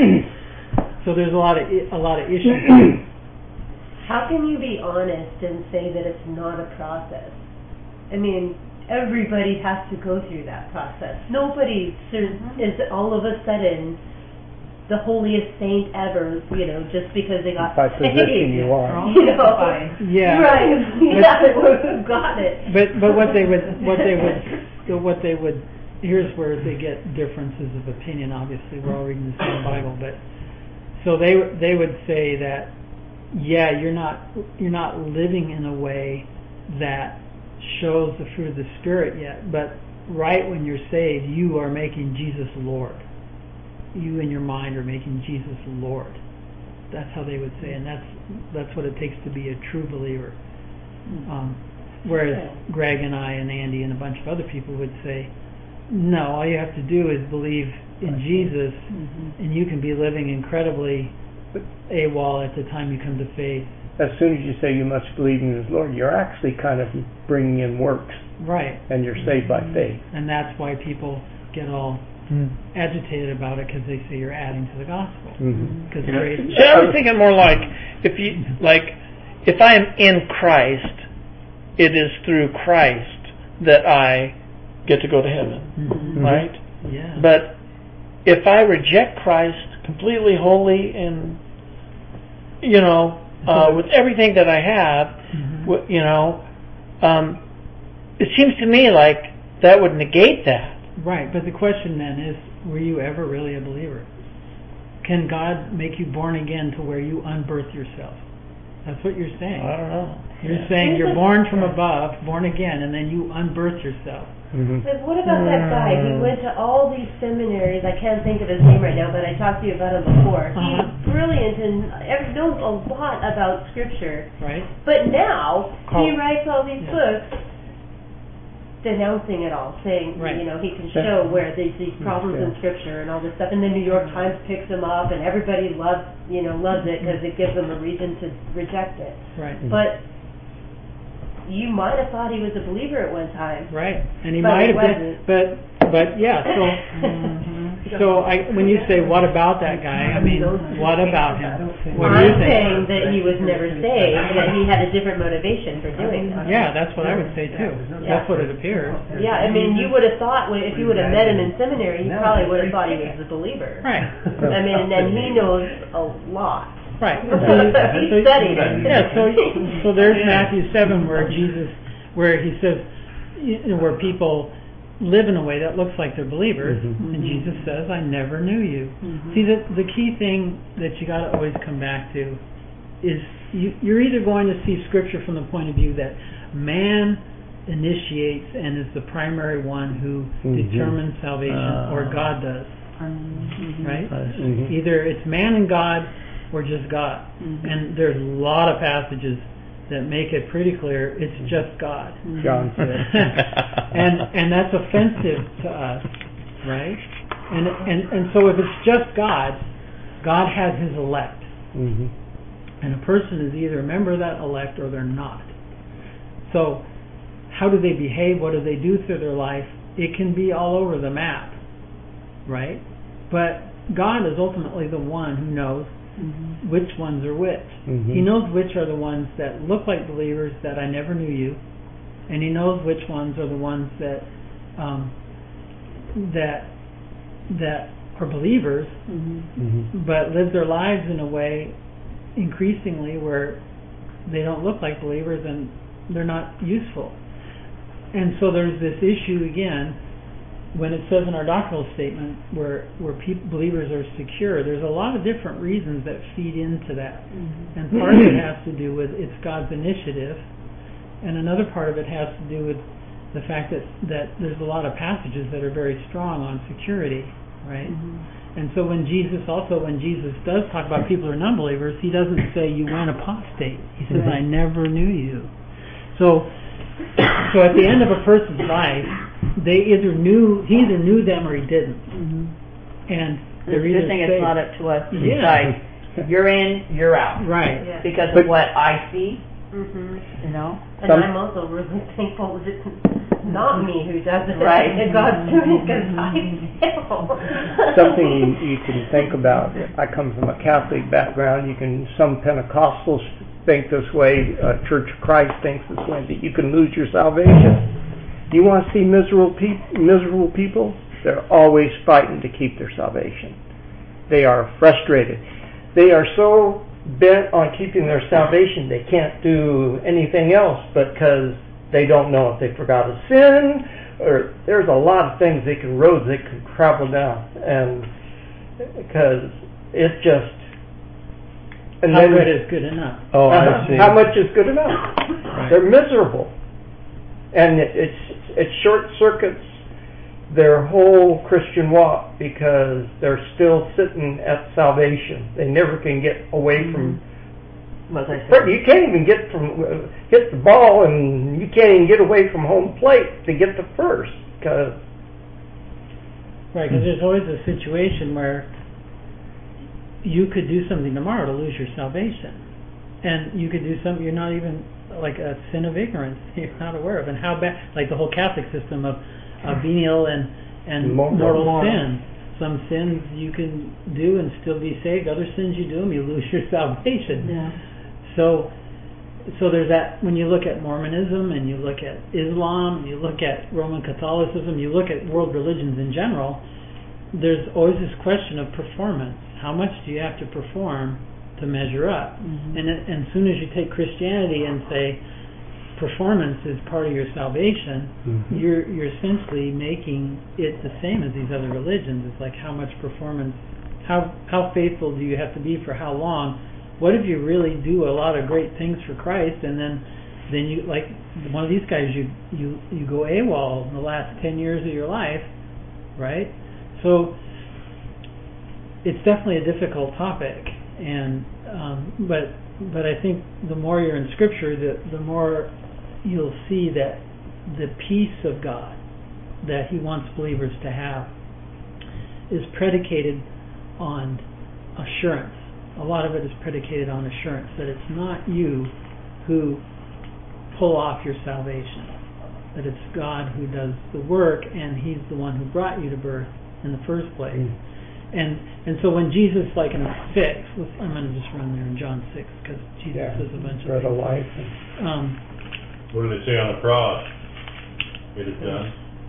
So there's a lot of issues. How can you be honest and say that it's not a process? I mean, everybody has to go through that process. Nobody is all of a sudden the holiest saint ever, just because they got by saved. position you are. Yeah. Right. We've got it. But what they would here's where they get differences of opinion. Obviously, we're all reading the same Bible, but so they would say that you're not living in a way that shows the fruit of the Spirit yet, but right when you're saved, you are making Jesus Lord. You in your mind are making Jesus Lord. That's how they would say, and that's what it takes to be a true believer. Whereas Greg and I and Andy and a bunch of other people would say, no, all you have to do is believe in Jesus, and you can be living incredibly AWOL at the time you come to faith. As soon as you say you must believe in His Lord, you're actually kind of bringing in works. Right. And you're saved by faith. And that's why people get all agitated about it, because they say you're adding to the gospel. I was thinking more like if I am in Christ, it is through Christ that I get to go to heaven, right? Yeah. But if I reject Christ completely, wholly, and with everything that I have, it seems to me like that would negate that. Right, but the question then is, were you ever really a believer? Can God make you born again to where you unbirth yourself? That's what you're saying. I don't know. You're saying you're born from above, born again, and then you unbirth yourself. But what about that guy? He went to all these seminaries. I can't think of his name right now, but I talked to you about him before. He's brilliant and knows a lot about Scripture. Right. But now he writes all these books denouncing it all, saying he can show where these problems in Scripture and all this stuff. And the New York Times picks him up, and everybody loves it because it gives them a reason to reject it. Right. But you might have thought he was a believer at one time. Right, and he might have been, but yeah. So when you say what about that guy, I mean, what about him? What do you think? I'm saying that he was never saved, that he had a different motivation for doing that. Yeah, that's what I would say too. That's what it appears. Yeah, I mean, you would have thought if you would have met him in seminary, you probably would have thought he was a believer. Right. I mean, and then he knows a lot. Right. He studied it. Yeah. So there's Matthew 7 where he says, where people live in a way that looks like they're believers, and Jesus says, "I never knew you." See, the key thing that you got to always come back to you're either going to see Scripture from the point of view that man initiates and is the primary one who determines salvation, or God does, right? Either it's man and God, or just God. And there's a lot of passages that make it pretty clear it's just God. John said. and that's offensive to us, right? And so if it's just God, God has His elect. And a person is either a member of that elect or they're not. So how do they behave? What do they do through their life? It can be all over the map, right? But God is ultimately the one who knows which ones are which. He knows which are the ones that look like believers that I never knew you, and He knows which ones are the ones that that are believers, but live their lives in a way increasingly where they don't look like believers and they're not useful. And so there's this issue again when it says in our doctrinal statement where believers are secure. There's a lot of different reasons that feed into that, and part of it has to do with it's God's initiative, and another part of it has to do with the fact that there's a lot of passages that are very strong on security, right? And so when Jesus does talk about people who are non-believers, He doesn't say you went apostate. He says I never knew you. So at the end of a person's life, he either knew them or he didn't. And they're either saying it's not up to us to decide you're in, you're out, right? Because of what I see, you know. And I'm also really thankful that it's not me who does it, that God's doing it, because I fail. Something you can think about. I come from a Catholic background. Some Pentecostals think this way. Church of Christ thinks this way. That you can lose your salvation. You want to see miserable people? They're always fighting to keep their salvation. They are frustrated. They are so bent on keeping their salvation they can't do anything else because they don't know if they forgot a sin, or there's a lot of things roads they can travel down, and because it's just. And how good is good enough? Oh, I see. How much is good enough? Right. They're miserable, and it short circuits their whole Christian walk because they're still sitting at salvation. They never can get away from. You can't even hit the ball, and you can't even get away from home plate to get to first. Because there's always a situation where you could do something tomorrow to lose your salvation, and you could do something you're not even like a sin of ignorance you're not aware of, and how bad, like the whole Catholic system of venial and mortal sin. Some sins you can do and still be saved. Other sins you do and you lose your salvation. So there's that. When you look at Mormonism and you look at Islam, you look at Roman Catholicism, you look at world religions in general, there's always this question of performance. How much do you have to perform to measure up? And as soon as you take Christianity and say performance is part of your salvation, you're essentially making it the same as these other religions. It's like how much performance, how faithful do you have to be for how long? What if you really do a lot of great things for Christ, and then you, like one of these guys, you go AWOL in the last 10 years of your life, right? So it's definitely a difficult topic, and but I think the more you're in Scripture, the more you'll see that the peace of God that He wants believers to have is predicated on assurance. A lot of it is predicated on assurance that it's not you who pull off your salvation, that it's God who does the work, and He's the one who brought you to birth in the first place. And so when Jesus, like in 6, I'm going to just run there in John 6 because Jesus says a bunch of things. Life. What did it say on the cross? It is done.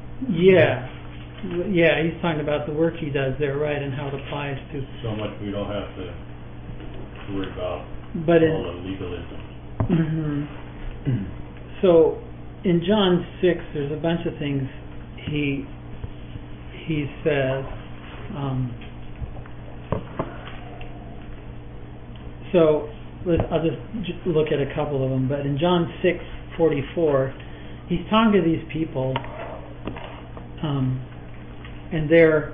Yeah, he's talking about the work He does there, right, and how it applies to. So much we don't have to worry about all the legalism. So in John 6, there's a bunch of things he says. So I'll just look at a couple of them. But in John 6:44, he's talking to these people, and they're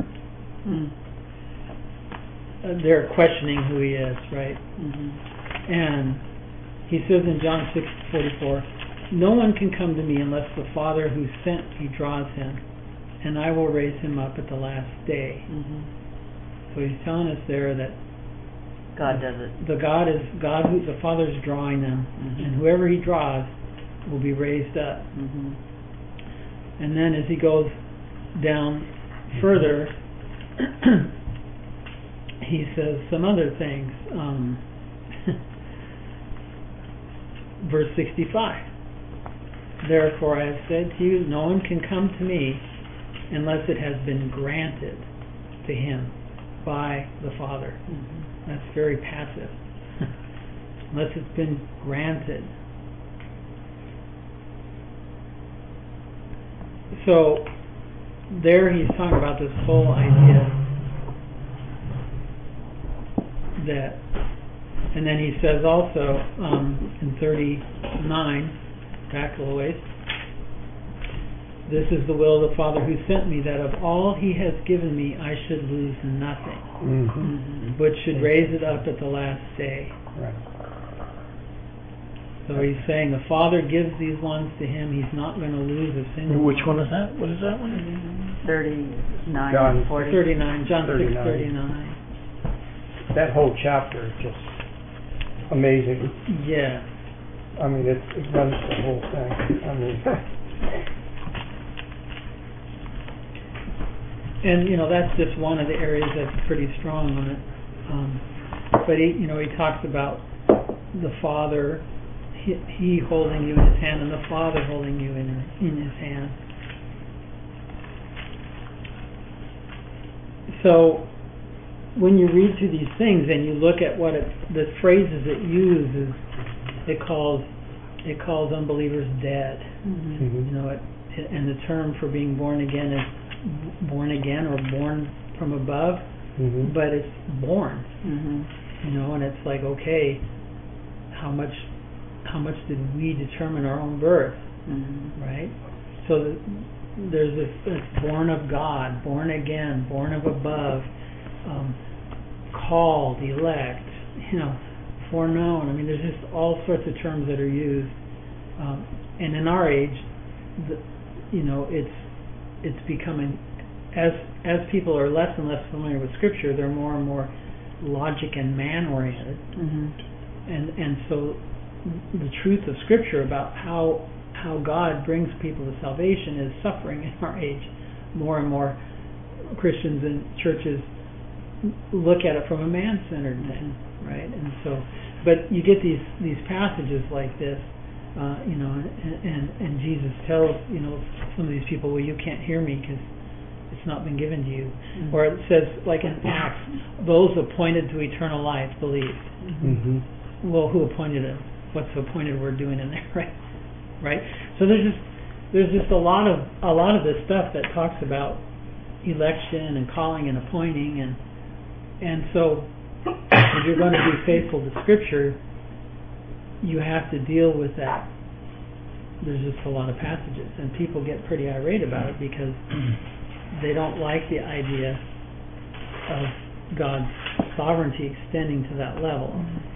questioning who he is, right? And he says in John 6:44, "No one can come to me unless the Father who sent me draws him, and I will raise him up at the last day." So he's telling us there that God does it. The Father is drawing them, and whoever he draws will be raised up. And then as he goes down further, he says some other things. Verse 65. "Therefore I have said to you, no one can come to me unless it has been granted to him by the Father." That's very passive. Unless it's been granted. So there he's talking about this whole idea that, and then he says also in 39, back a little ways, "This is the will of the Father who sent me, that of all he has given me I should lose nothing, but should raise it up at the last day." Right. So he's saying the Father gives these ones to him. He's not going to lose a single. Which one is that? What is that one? 39, John 40. 39, John 39. 6:39. That whole chapter is just amazing. Yeah. I mean, it runs the whole thing. I mean, and that's just one of the areas that's pretty strong on it. But he talks about the Father, he holding you in his hand, and the Father holding you in his hand. So when you read through these things and you look at what the phrases it uses, it calls unbelievers dead. And the term for being born again is born again or born from above, but it's born. And it's like, okay, how much did we determine our own birth, right? So there's this born of God, born again, born of above, called, elect, foreknown. I mean, there's just all sorts of terms that are used, and in our age, it's becoming, as people are less and less familiar with Scripture, they're more and more logic and man oriented, and so the truth of Scripture about how God brings people to salvation is suffering in our age. More and more Christians and churches look at it from a man-centered thing, right? And so, but you get these passages like this, and Jesus tells some of these people, well, you can't hear me because it's not been given to you. Or it says, like in Acts, those appointed to eternal life believed. Well, who appointed it? What's the appointed word doing in there, right? So there's just a lot of this stuff that talks about election and calling and appointing, and so if you're going to be faithful to Scripture, you have to deal with that. There's just a lot of passages, and people get pretty irate about it because they don't like the idea of God's sovereignty extending to that level.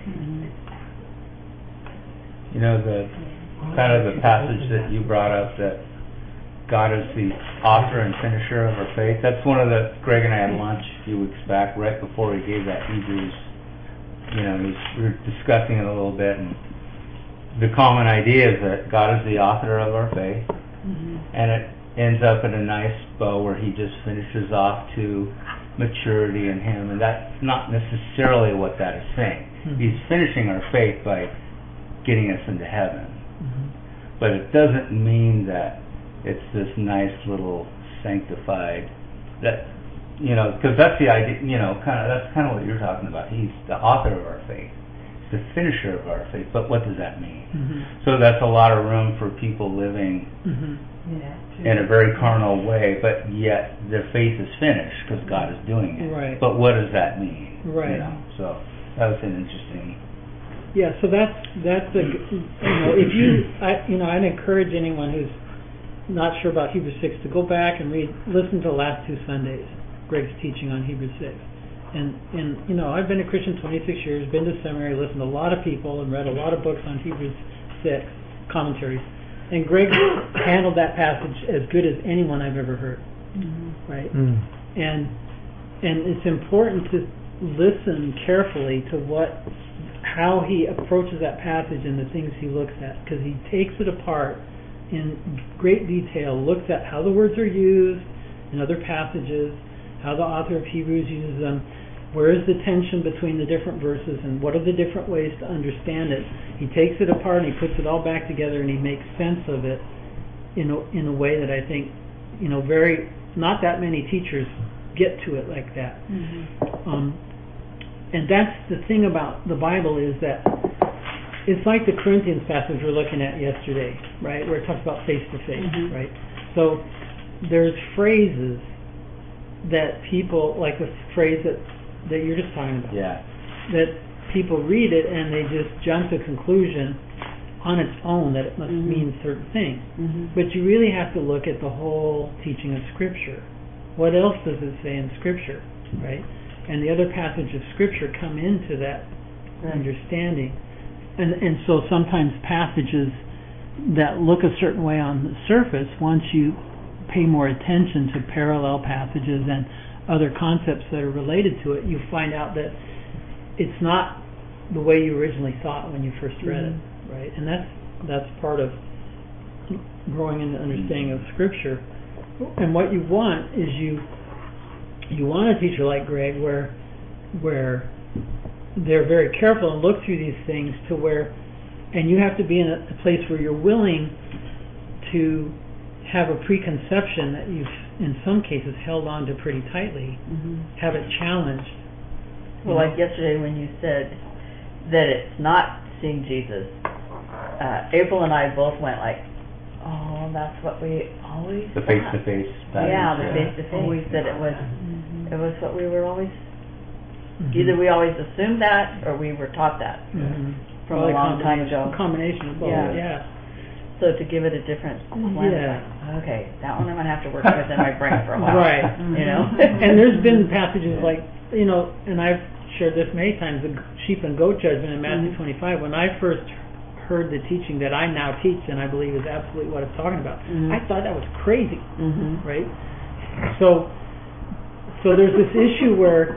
The kind of the passage that you brought up, that God is the author and finisher of our faith. That's one of Greg and I had lunch a few weeks back, right before he gave that Hebrews. We were discussing it a little bit, and the common idea is that God is the author of our faith, and it ends up in a nice bow where he just finishes off to maturity in him, and that's not necessarily what that is saying. He's finishing our faith by getting us into heaven, but it doesn't mean that it's this nice little sanctified, that because that's the idea, that's kind of what you're talking about. He's the author of our faith, he's the finisher of our faith, but what does that mean? So that's a lot of room for people living in a very carnal way, but yet their faith is finished because God is doing it. Right. But what does that mean? Right. So that was an interesting Yeah, so that's a, I'd encourage anyone who's not sure about Hebrews 6 to go back and listen to the last 2 Sundays, Greg's teaching on Hebrews 6. And I've been a Christian 26 years, been to seminary, listened to a lot of people, and read a lot of books on Hebrews 6 commentaries. And Greg handled that passage as good as anyone I've ever heard, right? And it's important to listen carefully to how he approaches that passage and the things he looks at, because he takes it apart in great detail, looks at how the words are used in other passages, how the author of Hebrews uses them, where is the tension between the different verses, and what are the different ways to understand it. He takes it apart and he puts it all back together, and he makes sense of it in a way that I think not that many teachers get to it like that. And that's the thing about the Bible, is that it's like the Corinthians passage we were looking at yesterday, right, where it talks about face to face, right? So there's phrases that people, like the phrase that you're just talking about, that people read it and they just jump to a conclusion on its own that it must mean certain things. But you really have to look at the whole teaching of Scripture. What else does it say in Scripture, right? And the other passages of Scripture come into that understanding. And so sometimes passages that look a certain way on the surface, once you pay more attention to parallel passages and other concepts that are related to it, you find out that it's not the way you originally thought when you first read it, right? And that's part of growing in the understanding of Scripture. And what you want is you want a teacher like Greg where they're very careful and look through these things and you have to be in a place where you're willing to have a preconception that you've, in some cases, held on to pretty tightly, have it challenged. Well, like yesterday when you said that it's not seeing Jesus, April and I both went like, oh, that's what we always the face-to-face thought. Yeah, the face-to-face, that it was what we were always, either we always assumed that or we were taught that from a long time ago. A combination of both, yeah. So to give it a different okay, that one I'm going to have to work with in my brain for a while. Right. And there's been passages like, and I've shared this many times, the sheep and goat judgment in Matthew 25. When I first heard the teaching that I now teach, and I believe is absolutely what it's talking about, I thought that was crazy, right? So there's this issue where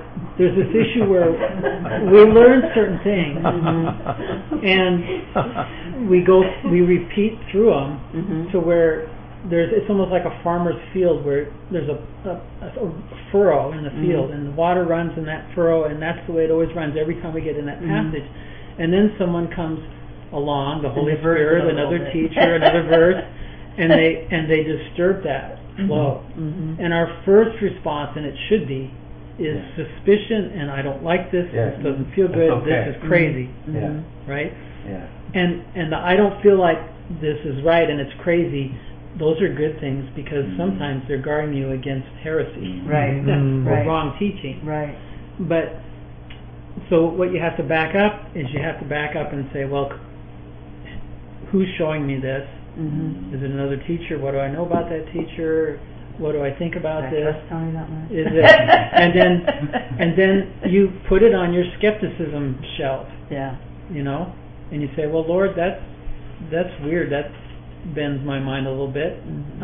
we learn certain things and we repeat through them to where it's almost like a farmer's field where there's a furrow in the field and the water runs in that furrow, and that's the way it always runs every time we get in that passage. And then someone comes along, the Holy Spirit, another teacher, another verse, and they disturb that flow. And our first response, and it should be, is suspicion, and I don't like this. This doesn't feel good. This is crazy, right? And the I don't feel like this is right and it's crazy. Those are good things because sometimes they're guarding you against heresy, or wrong teaching. Right. But so what you have to back up is you have to back up and say, well, who's showing me this? Is it another teacher? What do I know about that teacher? What do I think about this? Tell me that much. Is it? and then you put it on your skepticism shelf. Yeah. And you say, well, Lord, that's weird. That bends my mind a little bit.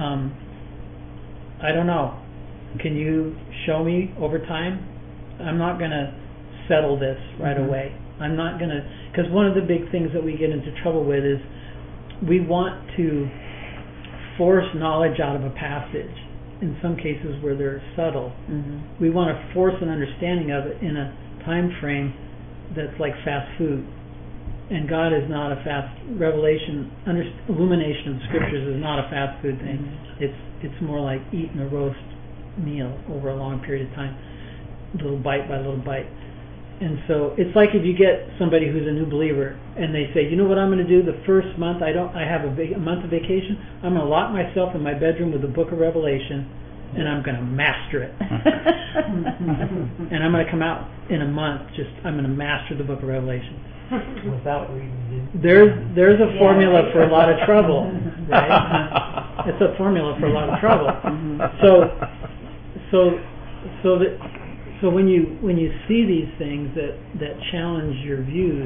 I don't know. Can you show me over time? I'm not going to settle this right away. I'm not going to, because one of the big things that we get into trouble with is we want to force knowledge out of a passage. In some cases where they're subtle, we want to force an understanding of it in a time frame that's like fast food. And God is not a fast illumination of the Scriptures is not a fast food thing. It's more like eating a roast meal over a long period of time, little bite by little bite. And so it's like if you get somebody who's a new believer and they say, you know what I'm going to do the first month, I have a month of vacation, I'm going to lock myself in my bedroom with the book of Revelation and I'm going to master it. And I'm going to come out in a month. I'm going to master the Book of Revelation. Without reading it. There's a formula for a lot of trouble, right? It's a formula for a lot of trouble. So when you see these things that challenge your views,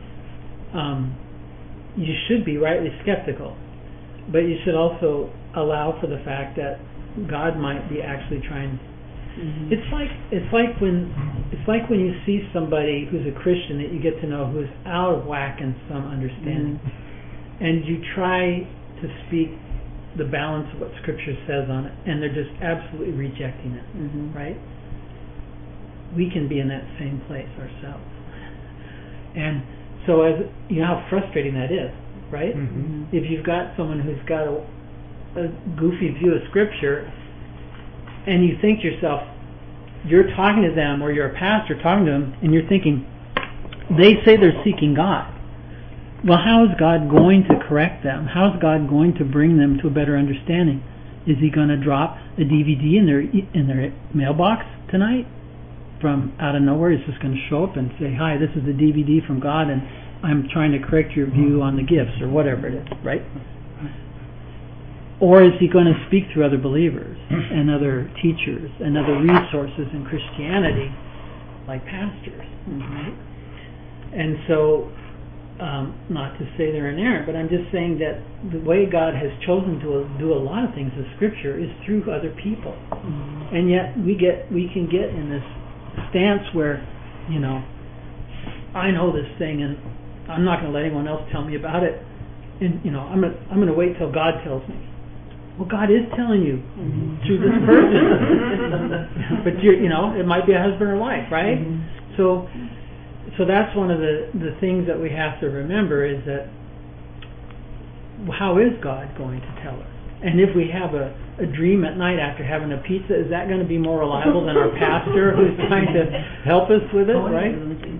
you should be rightly skeptical, but you should also allow for the fact that God might be actually trying. It's like when you see somebody who's a Christian that you get to know who's out of whack in some understanding, and you try to speak the balance of what Scripture says on it, and they're just absolutely rejecting it, right? We can be in that same place ourselves, and so as you know how frustrating that is, right? If you've got someone who's got a goofy view of Scripture, and you think to yourself, you're talking to them, or you're a pastor talking to them, and you're thinking, they say they're seeking God. Well, how is God going to correct them? How is God going to bring them to a better understanding? Is He going to drop a DVD in their mailbox tonight from out of nowhere? Is just going to show up and say, "Hi, this is a DVD from God, and I'm trying to correct your view on the gifts," or whatever it is, right? Or is He going to speak through other believers and other teachers and other resources in Christianity, like pastors, right? And so, not to say they're inerrant, but I'm just saying that the way God has chosen to do a lot of things in Scripture is through other people. And yet we can get in this stance where, I know this thing and I'm not going to let anyone else tell me about it, and I'm going to wait till God tells me. Well, God is telling you through this person, but it might be a husband or wife, right? So that's one of the things that we have to remember is that how is God going to tell us? And if we have a dream at night after having a pizza, is that going to be more reliable than our pastor who's trying to help us with it, right?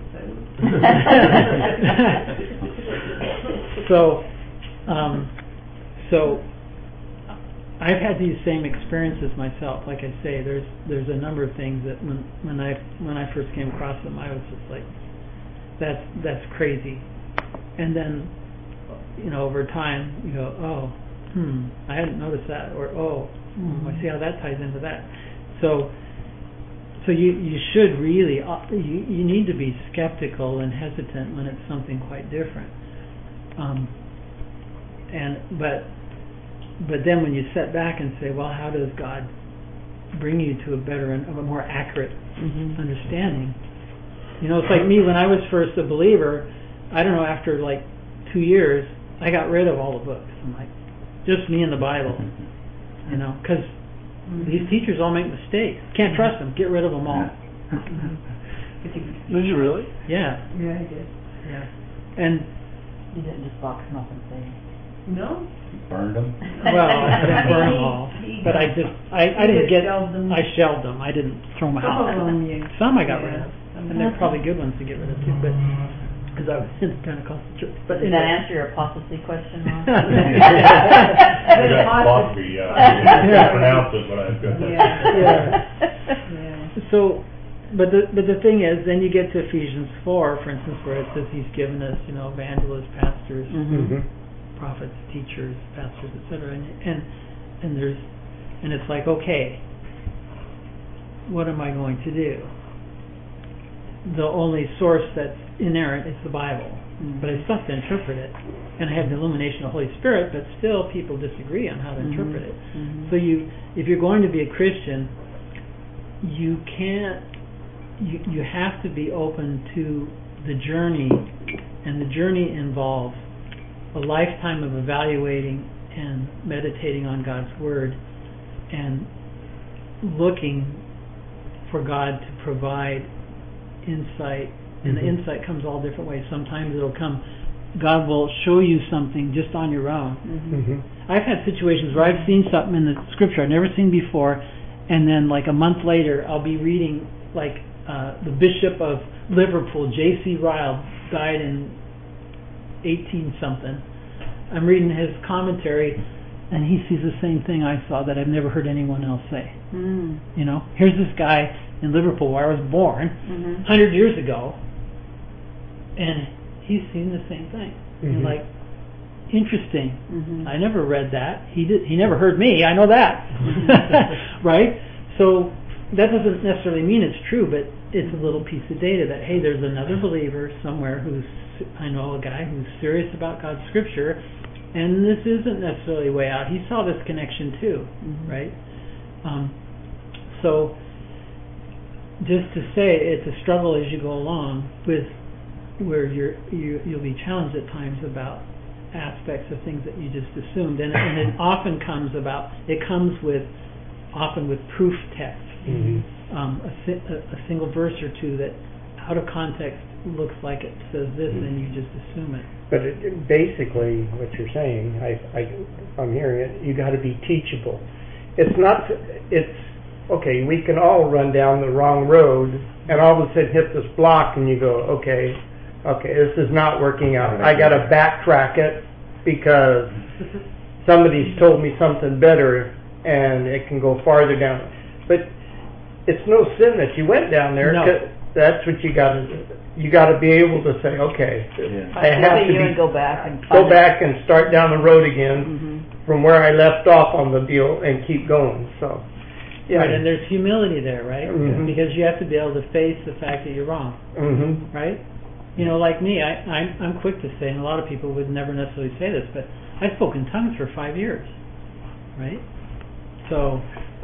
So I've had these same experiences myself. Like I say, there's a number of things that when I first came across them, I was just like, that's crazy. And then, over time, you go, I hadn't noticed that, or I see how that ties into that. So you should really, you need to be skeptical and hesitant when it's something quite different. But then when you sit back and say, well, how does God bring you to a better and a more accurate understanding? It's like me when I was first a believer. I don't know, after like 2 years, I got rid of all the books. I'm like, just me and the Bible, because these teachers all make mistakes. Can't trust them. Get rid of them all. Did you really? Yeah. Yeah, I did. Yeah. And you didn't just box them up and say. No. Burned them? Well, I didn't burn them all, but I didn't get. I shelved them. I didn't throw them out. Some I got rid of, and they're probably good ones to get rid of too. But because I was in the Pentecostal church. But did that answer your apostasy question, Ron? Apostasy, I can't pronounce it, but I've got that. Yeah. So, but the thing is, then you get to Ephesians 4, for instance, where it says He's given us, evangelists, pastors, prophets, teachers, pastors, etc. And it's like, okay, what am I going to do? The only source that's inerrant is the Bible, but I still have to interpret it, and I have the illumination of the Holy Spirit, but still people disagree on how to interpret it. So if you're going to be a Christian, you have to be open to the journey, and the journey involves a lifetime of evaluating and meditating on God's Word and looking for God to provide insight, and the insight comes all different ways. Sometimes it'll come, God will show you something just on your own. I've had situations where I've seen something in the Scripture I've never seen before, and then like a month later I'll be reading like the Bishop of Liverpool, J.C. Ryle, died in 18 something. I'm reading his commentary and he sees the same thing I saw that I've never heard anyone else say. Mm. You know, here's this guy in Liverpool where I was born 100 years ago, and he's seen the same thing. And like, interesting. I never read that. He never heard me. I know that. Right? So that doesn't necessarily mean it's true, but it's a little piece of data that, hey, there's another believer somewhere I know a guy who's serious about God's scripture, and this isn't necessarily way out. He saw this connection too, right? So just to say, it's a struggle as you go along with where you'll be challenged at times about aspects of things that you just assumed, and it often comes with proof text, a single verse or two that out of context looks like it says this, and you just assume it. But basically, what you're saying, I'm hearing it. You got to be teachable. It's okay. We can all run down the wrong road, and all of a sudden hit this block, and you go, okay, this is not working out. I got to backtrack it because somebody's told me something better, and it can go farther down. But it's no sin that you went down there. No. That's what you got to do. You got to be able to say, okay, I have to go back and start down the road again from where I left off on the deal and keep going. So, yeah. Right, and there's humility there, right? Because you have to be able to face the fact that you're wrong, right? You know, like me, I'm quick to say, and a lot of people would never necessarily say this, but I spoke in tongues for 5 years, right? So,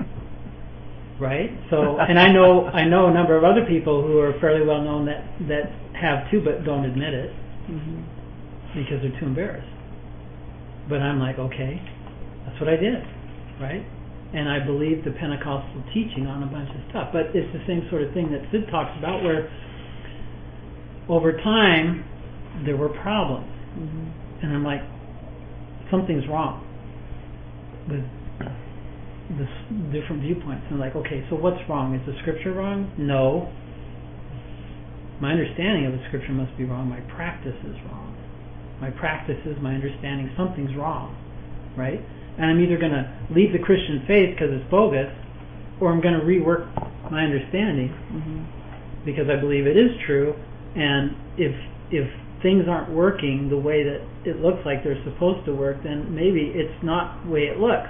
and I know a number of other people who are fairly well known that have too, but don't admit it because they're too embarrassed. But I'm like, okay, that's what I did, right? And I believe the Pentecostal teaching on a bunch of stuff. But it's the same sort of thing that Sid talks about, where over time there were problems, and I'm like, something's wrong with the different viewpoints. And like, okay, so what's wrong? Is the scripture wrong? No. My understanding of the scripture must be wrong. My practice is wrong. My understanding, something's wrong, right? And I'm either going to leave the Christian faith because it's bogus, or I'm going to rework my understanding because I believe it is true. And if things aren't working the way that it looks like they're supposed to work, then maybe it's not the way it looks.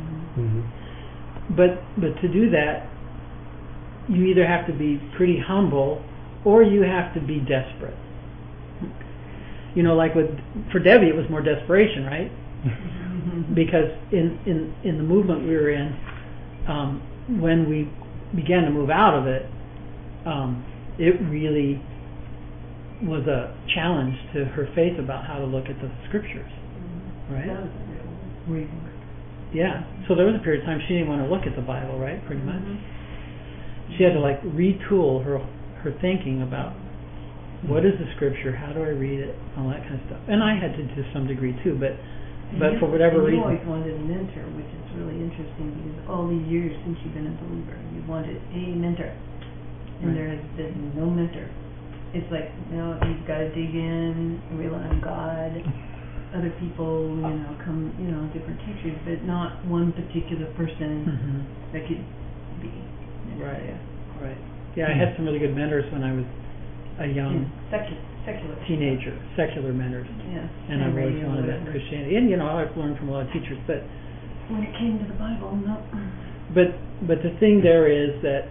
But to do that, you either have to be pretty humble or you have to be desperate. You know, like for Debbie, it was more desperation, right? Because in the movement we were in, when we began to move out of it, it really was a challenge to her faith about how to look at the scriptures, right? That was a real rework. Yeah. So there was a period of time she didn't want to look at the Bible, right? Pretty much. She had to like retool her thinking about what is the scripture, how do I read it, all that kind of stuff. And I had to some degree too, but for whatever reason. You always wanted a mentor, which is really interesting because all these years since you've been a believer, you wanted a mentor, and there's no mentor. It's like, no, you've got to dig in, rely on God. Other people, come, different teachers, but not one particular person that could be. Right. Yeah, I had some really good mentors when I was a young secular teenager, secular mentors. Yeah. And I always wanted that Christianity. And, I've learned from a lot of teachers, but when it came to the Bible, no. But the thing there is that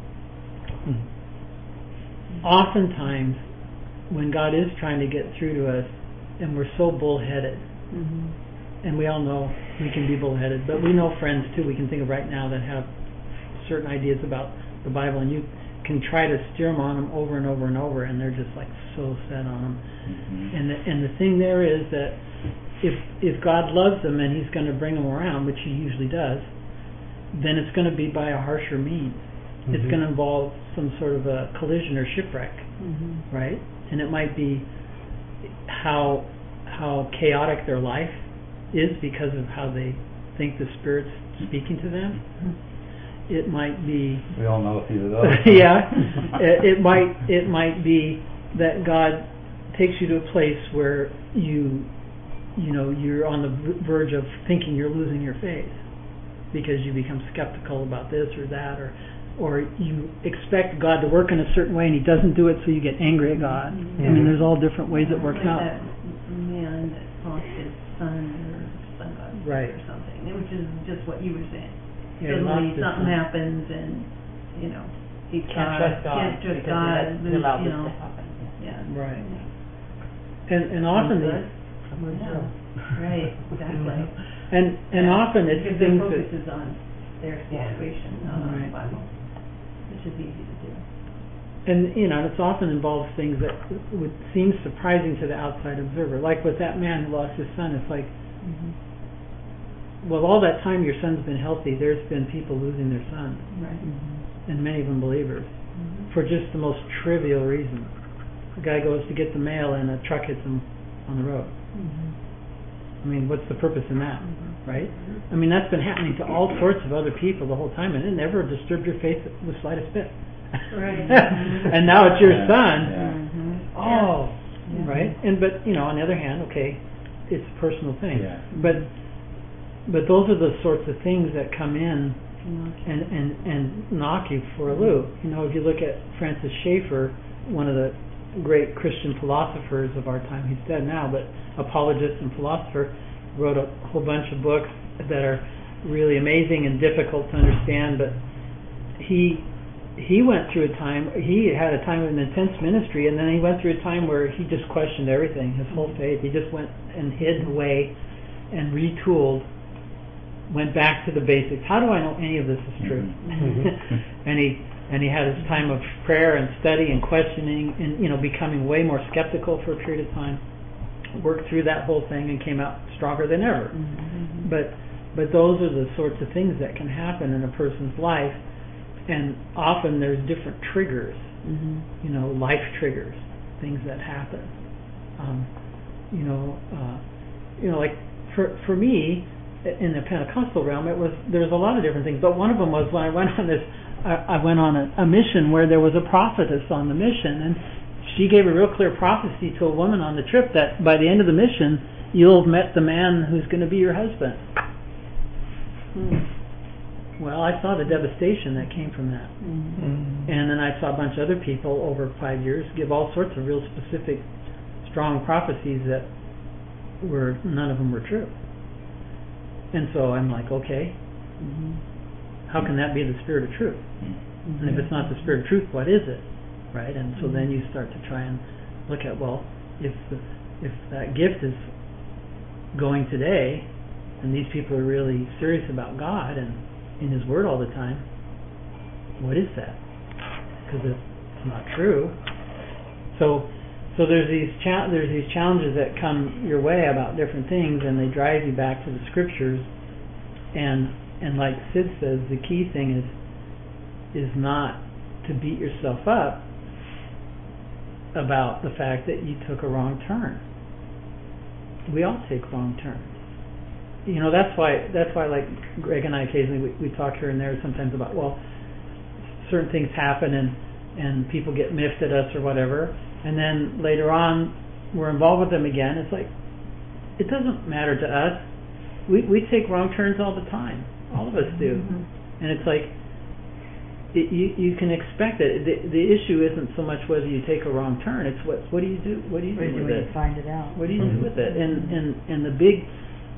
oftentimes when God is trying to get through to us, and we're so bullheaded, and we all know we can be bullheaded, but we know friends too we can think of right now that have certain ideas about the Bible, and you can try to steer them on them over and over and over, and they're just like so set on them. And the thing there is that if God loves them and He's going to bring them around, which He usually does, then it's going to be by a harsher means. It's going to involve some sort of a collision or shipwreck, right? And it might be how chaotic their life is because of how they think the Spirit's speaking to them. It might be. We all know a few of those. Yeah, it might be that God takes you to a place where you you're on the verge of thinking you're losing your faith because you become skeptical about this or that, or you expect God to work in a certain way and He doesn't do it, so you get angry at God. I mean, there's all different ways it works out. That man that lost his son or right. or something, which is just what you were saying. Yeah, suddenly something happens, and he can't trust God. Yeah. Right. And often right, exactly. And often it's because things their focus that is on their situation, not on the Bible, which is easy to do. and it's often involves things that would seem surprising to the outside observer. Like with that man who lost his son, it's like, well, all that time your son's been healthy, there's been people losing their sons, right? And many of them believers, for just the most trivial reason. The guy goes to get the mail and a truck hits him on the road. I mean, what's the purpose in that, right? I mean, that's been happening to all sorts of other people the whole time, and it never disturbed your faith the slightest bit. Right. And now it's your son. Oh, right. But on the other hand, okay, it's a personal thing. Yeah. But those are the sorts of things that come in and knock you for a loop. If you look at Francis Schaeffer, one of the great Christian philosophers of our time, he's dead now, but apologist and philosopher, wrote a whole bunch of books that are really amazing and difficult to understand. But he went through a time, he had a time of an intense ministry, and then he went through a time where he just questioned everything, his whole faith. He just went and hid away and retooled, went back to the basics. How do I know any of this is true? And he had his time of prayer and study and questioning and becoming way more skeptical for a period of time. Worked through that whole thing and came out stronger than ever. But those are the sorts of things that can happen in a person's life, and often there's different triggers. Life triggers, things that happen. Like for me, in the Pentecostal realm, there was a lot of different things. But one of them was when I went on a mission where there was a prophetess on the mission, and she gave a real clear prophecy to a woman on the trip that by the end of the mission, you'll have met the man who's going to be your husband. Well, I saw the devastation that came from that. And then I saw a bunch of other people over 5 years give all sorts of real specific, strong prophecies that none of them were true. And so I'm like, okay, how can that be the spirit of truth? And if it's not the spirit of truth, what is it? Right? And so then you start to try and look at, well, if that gift is going today, and these people are really serious about God and in His Word all the time, what is that? Because it's not true. So there's these challenges that come your way about different things, and they drive you back to the Scriptures. And like Sid says, the key thing is not to beat yourself up about the fact that you took a wrong turn. We all take wrong turns. That's why like Greg and I occasionally we talk here and there sometimes about, well, certain things happen and people get miffed at us or whatever, and then later on we're involved with them again. It's like, it doesn't matter to us. We take wrong turns all the time. All of us do. And it's like, you can expect it. The issue isn't so much whether you take a wrong turn. It's what do you do? What do you do with it? Find it out. What do you do with it? And the big,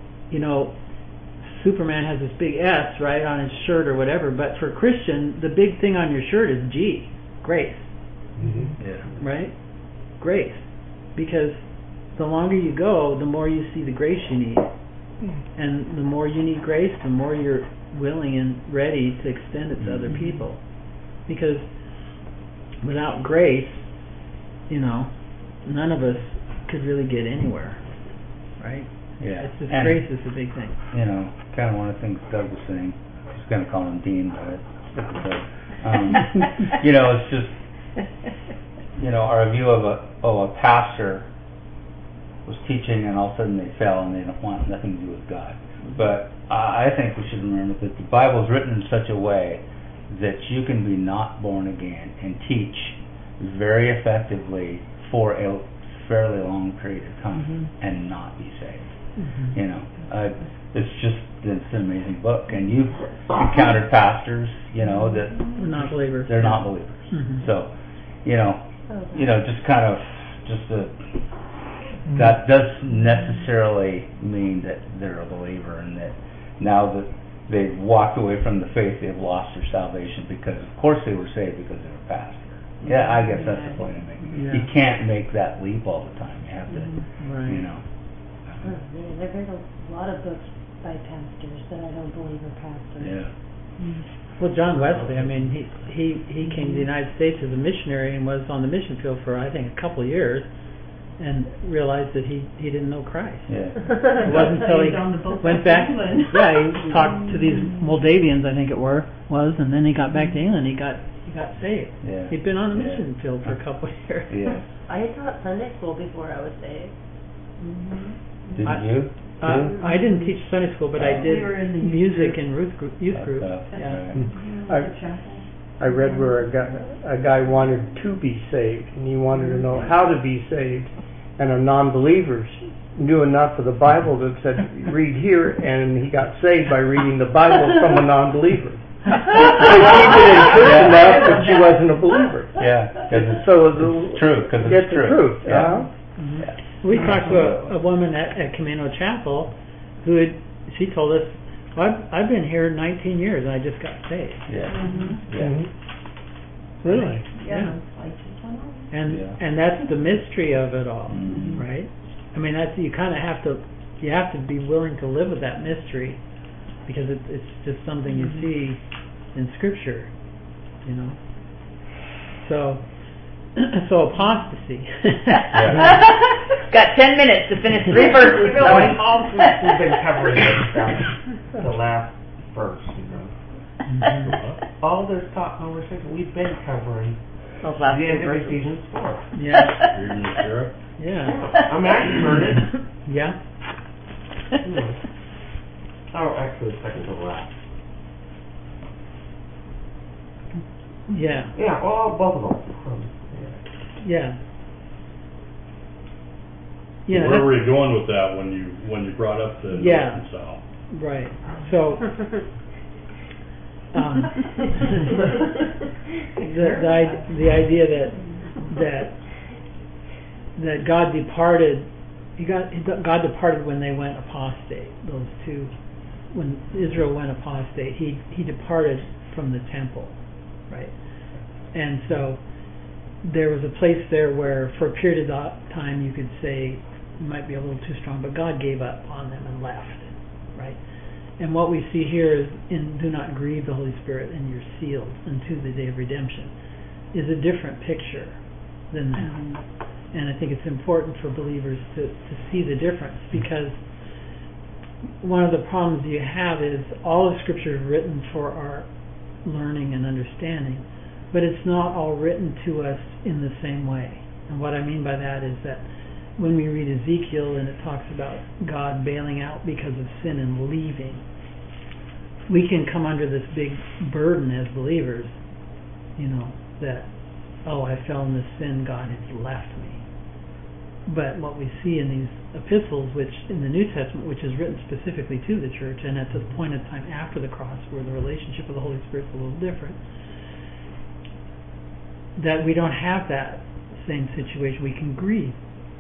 Superman has this big S right on his shirt or whatever. But for a Christian, the big thing on your shirt is G, grace. Right? Grace. Because the longer you go, the more you see the grace you need. And the more you need grace, the more you're willing and ready to extend it to other people. Because without grace, none of us could really get anywhere, right? Yeah. It's just grace is the big thing. Kind of one of the things Doug was saying. I was going to call him Dean, but it's just, our view of a pastor was teaching, and all of a sudden they fell, and they don't want nothing to do with God. But I think we should remember that the Bible is written in such a way that you can be not born again and teach very effectively for a fairly long period of time and not be saved. You know, it's an amazing book, and you've encountered pastors, you know, that they're not believers. They're not believers. So, you know, just kind of that doesn't necessarily mean that they're a believer, and that now that they've walked away from the faith, they've lost their salvation, because of course they were saved because they were a pastor. Yeah, I guess that's the point I'm making. Yeah. You can't make that leap all the time. You have to, you know. Oh, man, I've read a lot of books by pastors that I don't believe are pastors. Yeah. Well, John Wesley, I mean, he came to the United States as a missionary and was on the mission field for, I think, a couple of years, and realized that he didn't know Christ. Yeah. It wasn't until he went back. Yeah, he talked to these Moldavians, I think it was, and then he got back to England. He got saved. Yeah. He'd been on the mission field for a couple of years. Yeah. I taught Sunday school before I was saved. Didn't you? I didn't teach Sunday school, but I did music and youth group. I read where a guy wanted to be saved, and he wanted to know how to be saved, and a non-believer knew enough of the Bible that said, read here, and he got saved by reading the Bible from a non-believer. She did insist enough that she wasn't a believer. Yeah, because it's true. Because it's true. Truth. Yeah. We talked to a woman at Camino Chapel who she told us, I've been here 19 years and I just got saved. Yeah. Really? Yeah. And that's the mystery of it all, right? I mean, that's you have to be willing to live with that mystery, because it's just something you see in Scripture, you know. So apostasy. Got 10 minutes to finish 3 verses. We've been covering this the last verse, you know. All this talk conversation, we've been covering those last the end of verses. Ephesians 4. Yeah. Reading the syrup. Yeah. I mean, I can learn it. Yeah. Oh, actually, second to last. Yeah. Yeah, both of them. Yeah. Where were you going with that when you brought up the North and South? Right. So the idea that God departed when they went apostate. Those two, when Israel went apostate, he departed from the temple, right? And so there was a place there where, for a period of time, you could say it might be a little too strong, but God gave up on them and left, right? And what we see here is, do not grieve the Holy Spirit, and you're sealed unto the day of redemption, is a different picture than that. And I think it's important for believers to see the difference, because one of the problems you have is all of Scripture is written for our learning and understanding, but it's not all written to us in the same way. And what I mean by that is that when we read Ezekiel and it talks about God bailing out because of sin and leaving, we can come under this big burden as believers, you know, that, I fell in this sin, God has left me. But what we see in these epistles, which in the New Testament, which is written specifically to the church, and at the point of time after the cross, where the relationship with the Holy Spirit is a little different, that we don't have that same situation. We can grieve,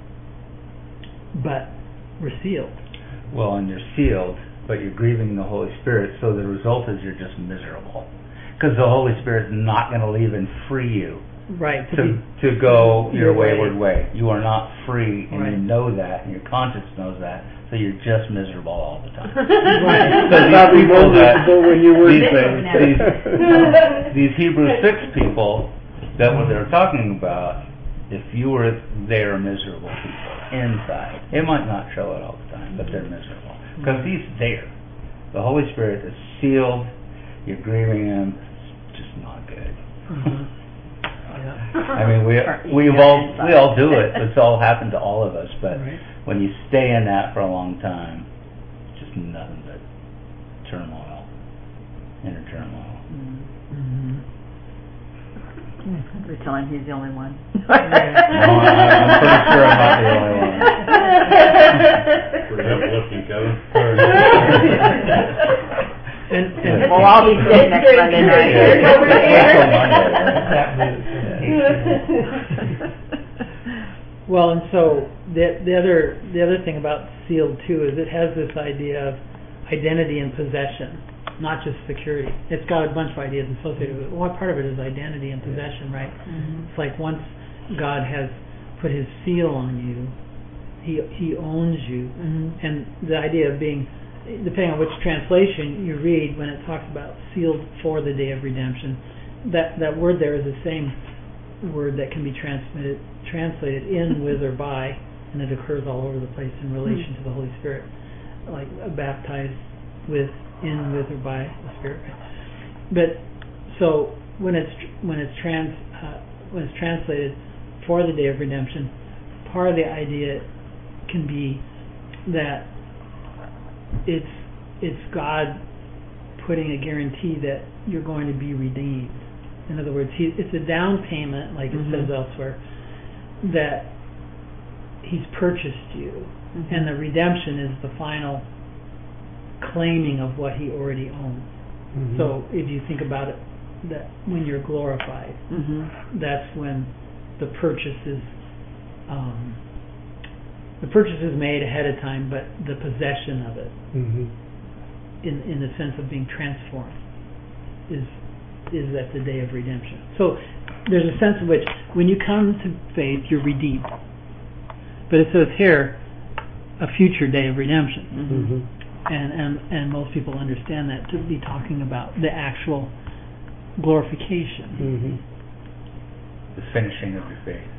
but we're sealed. Well, and you're sealed, but you're grieving the Holy Spirit, so the result is you're just miserable, because the Holy Spirit's not going to leave and free you. Right. To go your wayward way. You are not free, and right. You know that, and your conscience knows that, so you're just miserable all the time. Right. So these people when you were these Hebrews 6 people, that what they're talking about, if you were there, miserable people inside, it might not show it all the time, but they're miserable because He's there. The Holy Spirit is sealed. You're grieving Him. It's just not good. I mean, we all do it. It's all happened to all of us. But when you stay in that for a long time, it's just nothing but turmoil, inner turmoil. We're telling he's the only one. No, I'm pretty sure I'm not the only one. uplifting, Kevin. And we'll all be sick next Monday night. Well, and so the other thing about sealed too is it has this idea of identity and possession, not just security. It's got a bunch of ideas associated with it. One part of it is identity and possession, right? Mm-hmm. It's like once God has put His seal on you, He owns you, and the idea of being, depending on which translation you read, when it talks about sealed for the day of redemption, that word there is the same word that can be translated in, with, or by, and it occurs all over the place in relation to the Holy Spirit, like baptized with, in, with, or by the Spirit. But so when it's translated for the day of redemption, part of the idea can be that it's God putting a guarantee that you're going to be redeemed. In other words, it's a down payment, like it says elsewhere, that He's purchased you, and the redemption is the final claiming of what He already owns. So if you think about it, that when you're glorified, that's when the purchase is made ahead of time, but the possession of it, in the sense of being transformed, is at the day of redemption. So there's a sense in which when you come to faith, you're redeemed. But it says here, a future day of redemption. And most people understand that to be talking about the actual glorification. The finishing of your faith.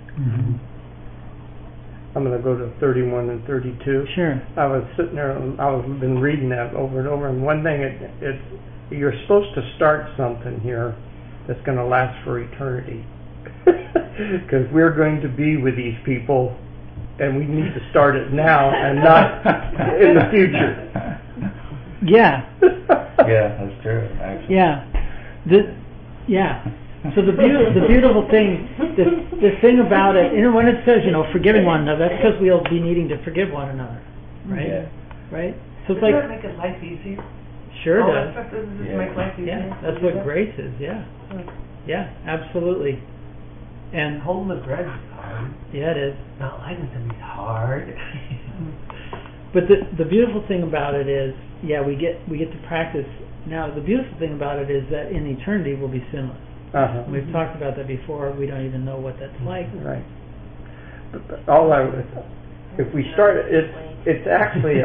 I'm going to go to 31 and 32. Sure. I was sitting there, I've been reading that over and over, and one thing, it's you're supposed to start something here that's going to last for eternity. Because we're going to be with these people, and we need to start it now and not in the future. Yeah. Yeah, that's true, actually. Yeah. So the beautiful thing, the thing about it, when it says, forgiving one another, that's because we'll be needing to forgive one another, right? Yeah. Right. So it's Doesn't like, that make it life easier? Sure All does. that stuff doesn't just make life easier. Yeah, that's what grace is. Yeah. Yeah, absolutely. And holding the grudge is hard. Yeah, it is. Not liking somebody's hard. But the beautiful thing about it is, we get to practice. Now, the beautiful thing about it is that in eternity we'll be sinless. We've talked about that before. We don't even know what that's like. Right. But if we start, it's actually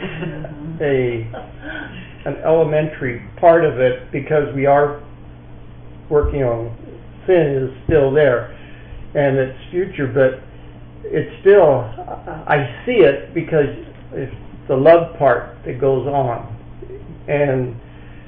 an elementary part of it, because we are working on sin is still there, and it's future, but it's still, I see it because it's the love part that goes on, and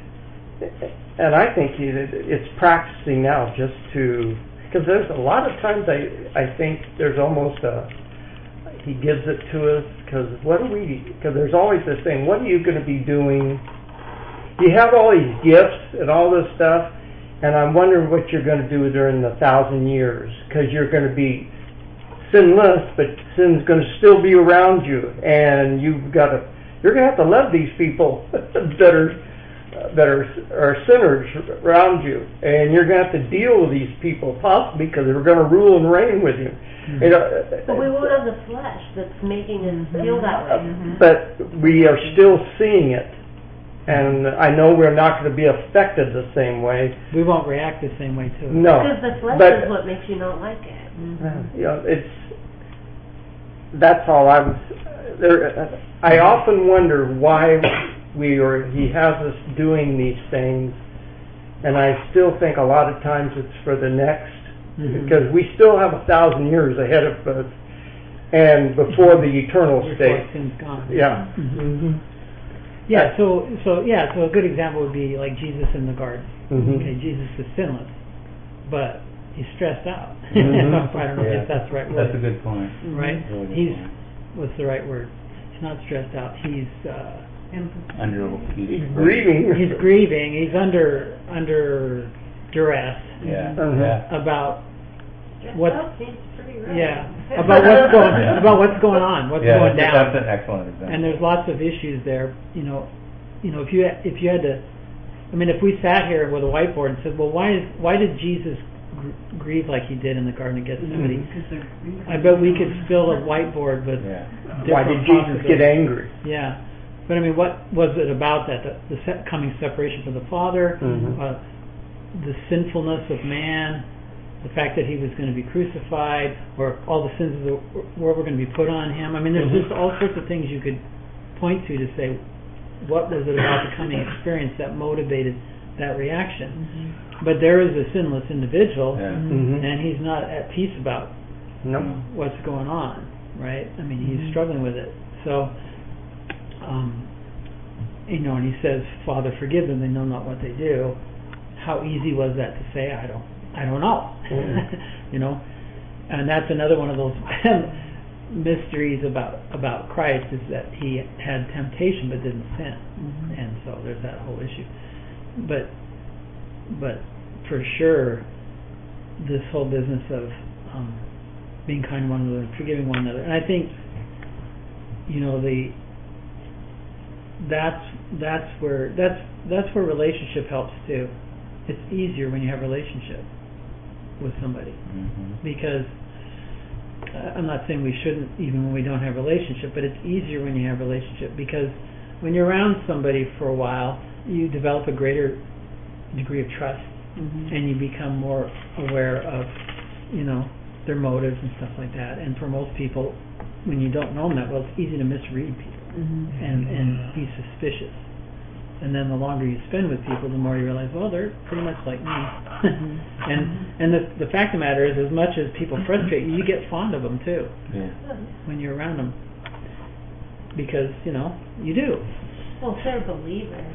I think it's practicing now just to, because there's a lot of times I think there's almost He gives it to us, because there's always this thing, what are you going to be doing? You have all these gifts and all this stuff, and I'm wondering what you're going to do during the 1,000 years, because you're going to be sinless, but sin's going to still be around you, and you're going to have to love these people that are sinners around you, and you're going to have to deal with these people possibly because they're going to rule and reign with you. But we won't have the flesh that's making us feel that way. But we are still seeing it, and I know we're not going to be affected the same way. We won't react the same way to it. No, because the flesh is what makes you not like it. That's all I often wonder why he has us doing these things, and I still think a lot of times it's for the next, because we still have 1,000 years ahead of us, and before the eternal state. Sin's gone. Yeah. So a good example would be like Jesus in the garden. Okay, Jesus is sinless, but he's stressed out. I don't know if that's the right word. That's a good point. Right? Really what's the right word? He's not stressed out. He's grieving. He's grieving. He's under duress. Yeah. About seems pretty right. Yeah, about what's going on, what's going down. That's an excellent example. And there's lots of issues there. You know, if you had to, I mean, if we sat here with a whiteboard and said, well, why did Jesus grieve like he did in the Garden of Gethsemane? I bet we could fill a whiteboard with. Why did Jesus get angry? Yeah. But I mean, what was it about that? The coming separation from the Father, the sinfulness of man, the fact that he was going to be crucified, or all the sins of the world were going to be put on him. I mean, there's just all sorts of things you could point to say, what was it about the coming experience that motivated that reaction? But there is a sinless individual, and he's not at peace about what's going on, right? I mean, he's struggling with it. So, you know, and he says, "Father, forgive them; they know not what they do." How easy was that to say? I don't know. You know, and that's another one of those mysteries about Christ, is that he had temptation but didn't sin, and so there's that whole issue. But for sure, this whole business of being kind to one another and forgiving one another, and I think, you know, that's where relationship helps too. It's easier when you have a relationship with somebody, because I'm not saying we shouldn't even when we don't have a relationship, but it's easier when you have a relationship, because when you're around somebody for a while, you develop a greater degree of trust, and you become more aware of, you know, their motives and stuff like that. And for most people, when you don't know them that well, it's easy to misread people and be suspicious. And then the longer you spend with people, the more you realize, well, they're pretty much like me. And the fact of the matter is, as much as people frustrate you, you get fond of them too when you're around them, because, you know, you do. Well, if they're believers.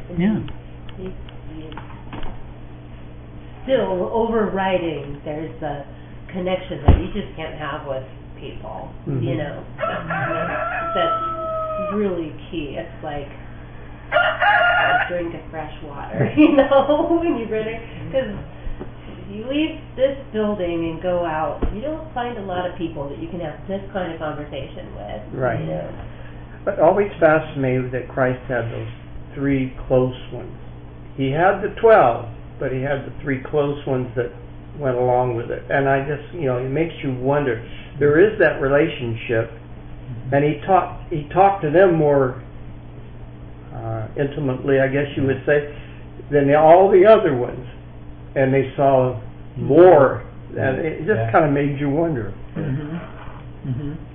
Still overriding, there's a connection that you just can't have with people. You know, that's really key. It's like a drink of fresh water, you know, when you really, because you leave this building and go out, you don't find a lot of people that you can have this kind of conversation with. Right. You know? But always fascinated that Christ had those 3 close ones. He had the 12, but he had the 3 close ones that went along with it. And I just, you know, it makes you wonder. There is that relationship, and he talked to them more intimately, I guess you would say, than all the other ones, and they saw more, and it just kind of made you wonder.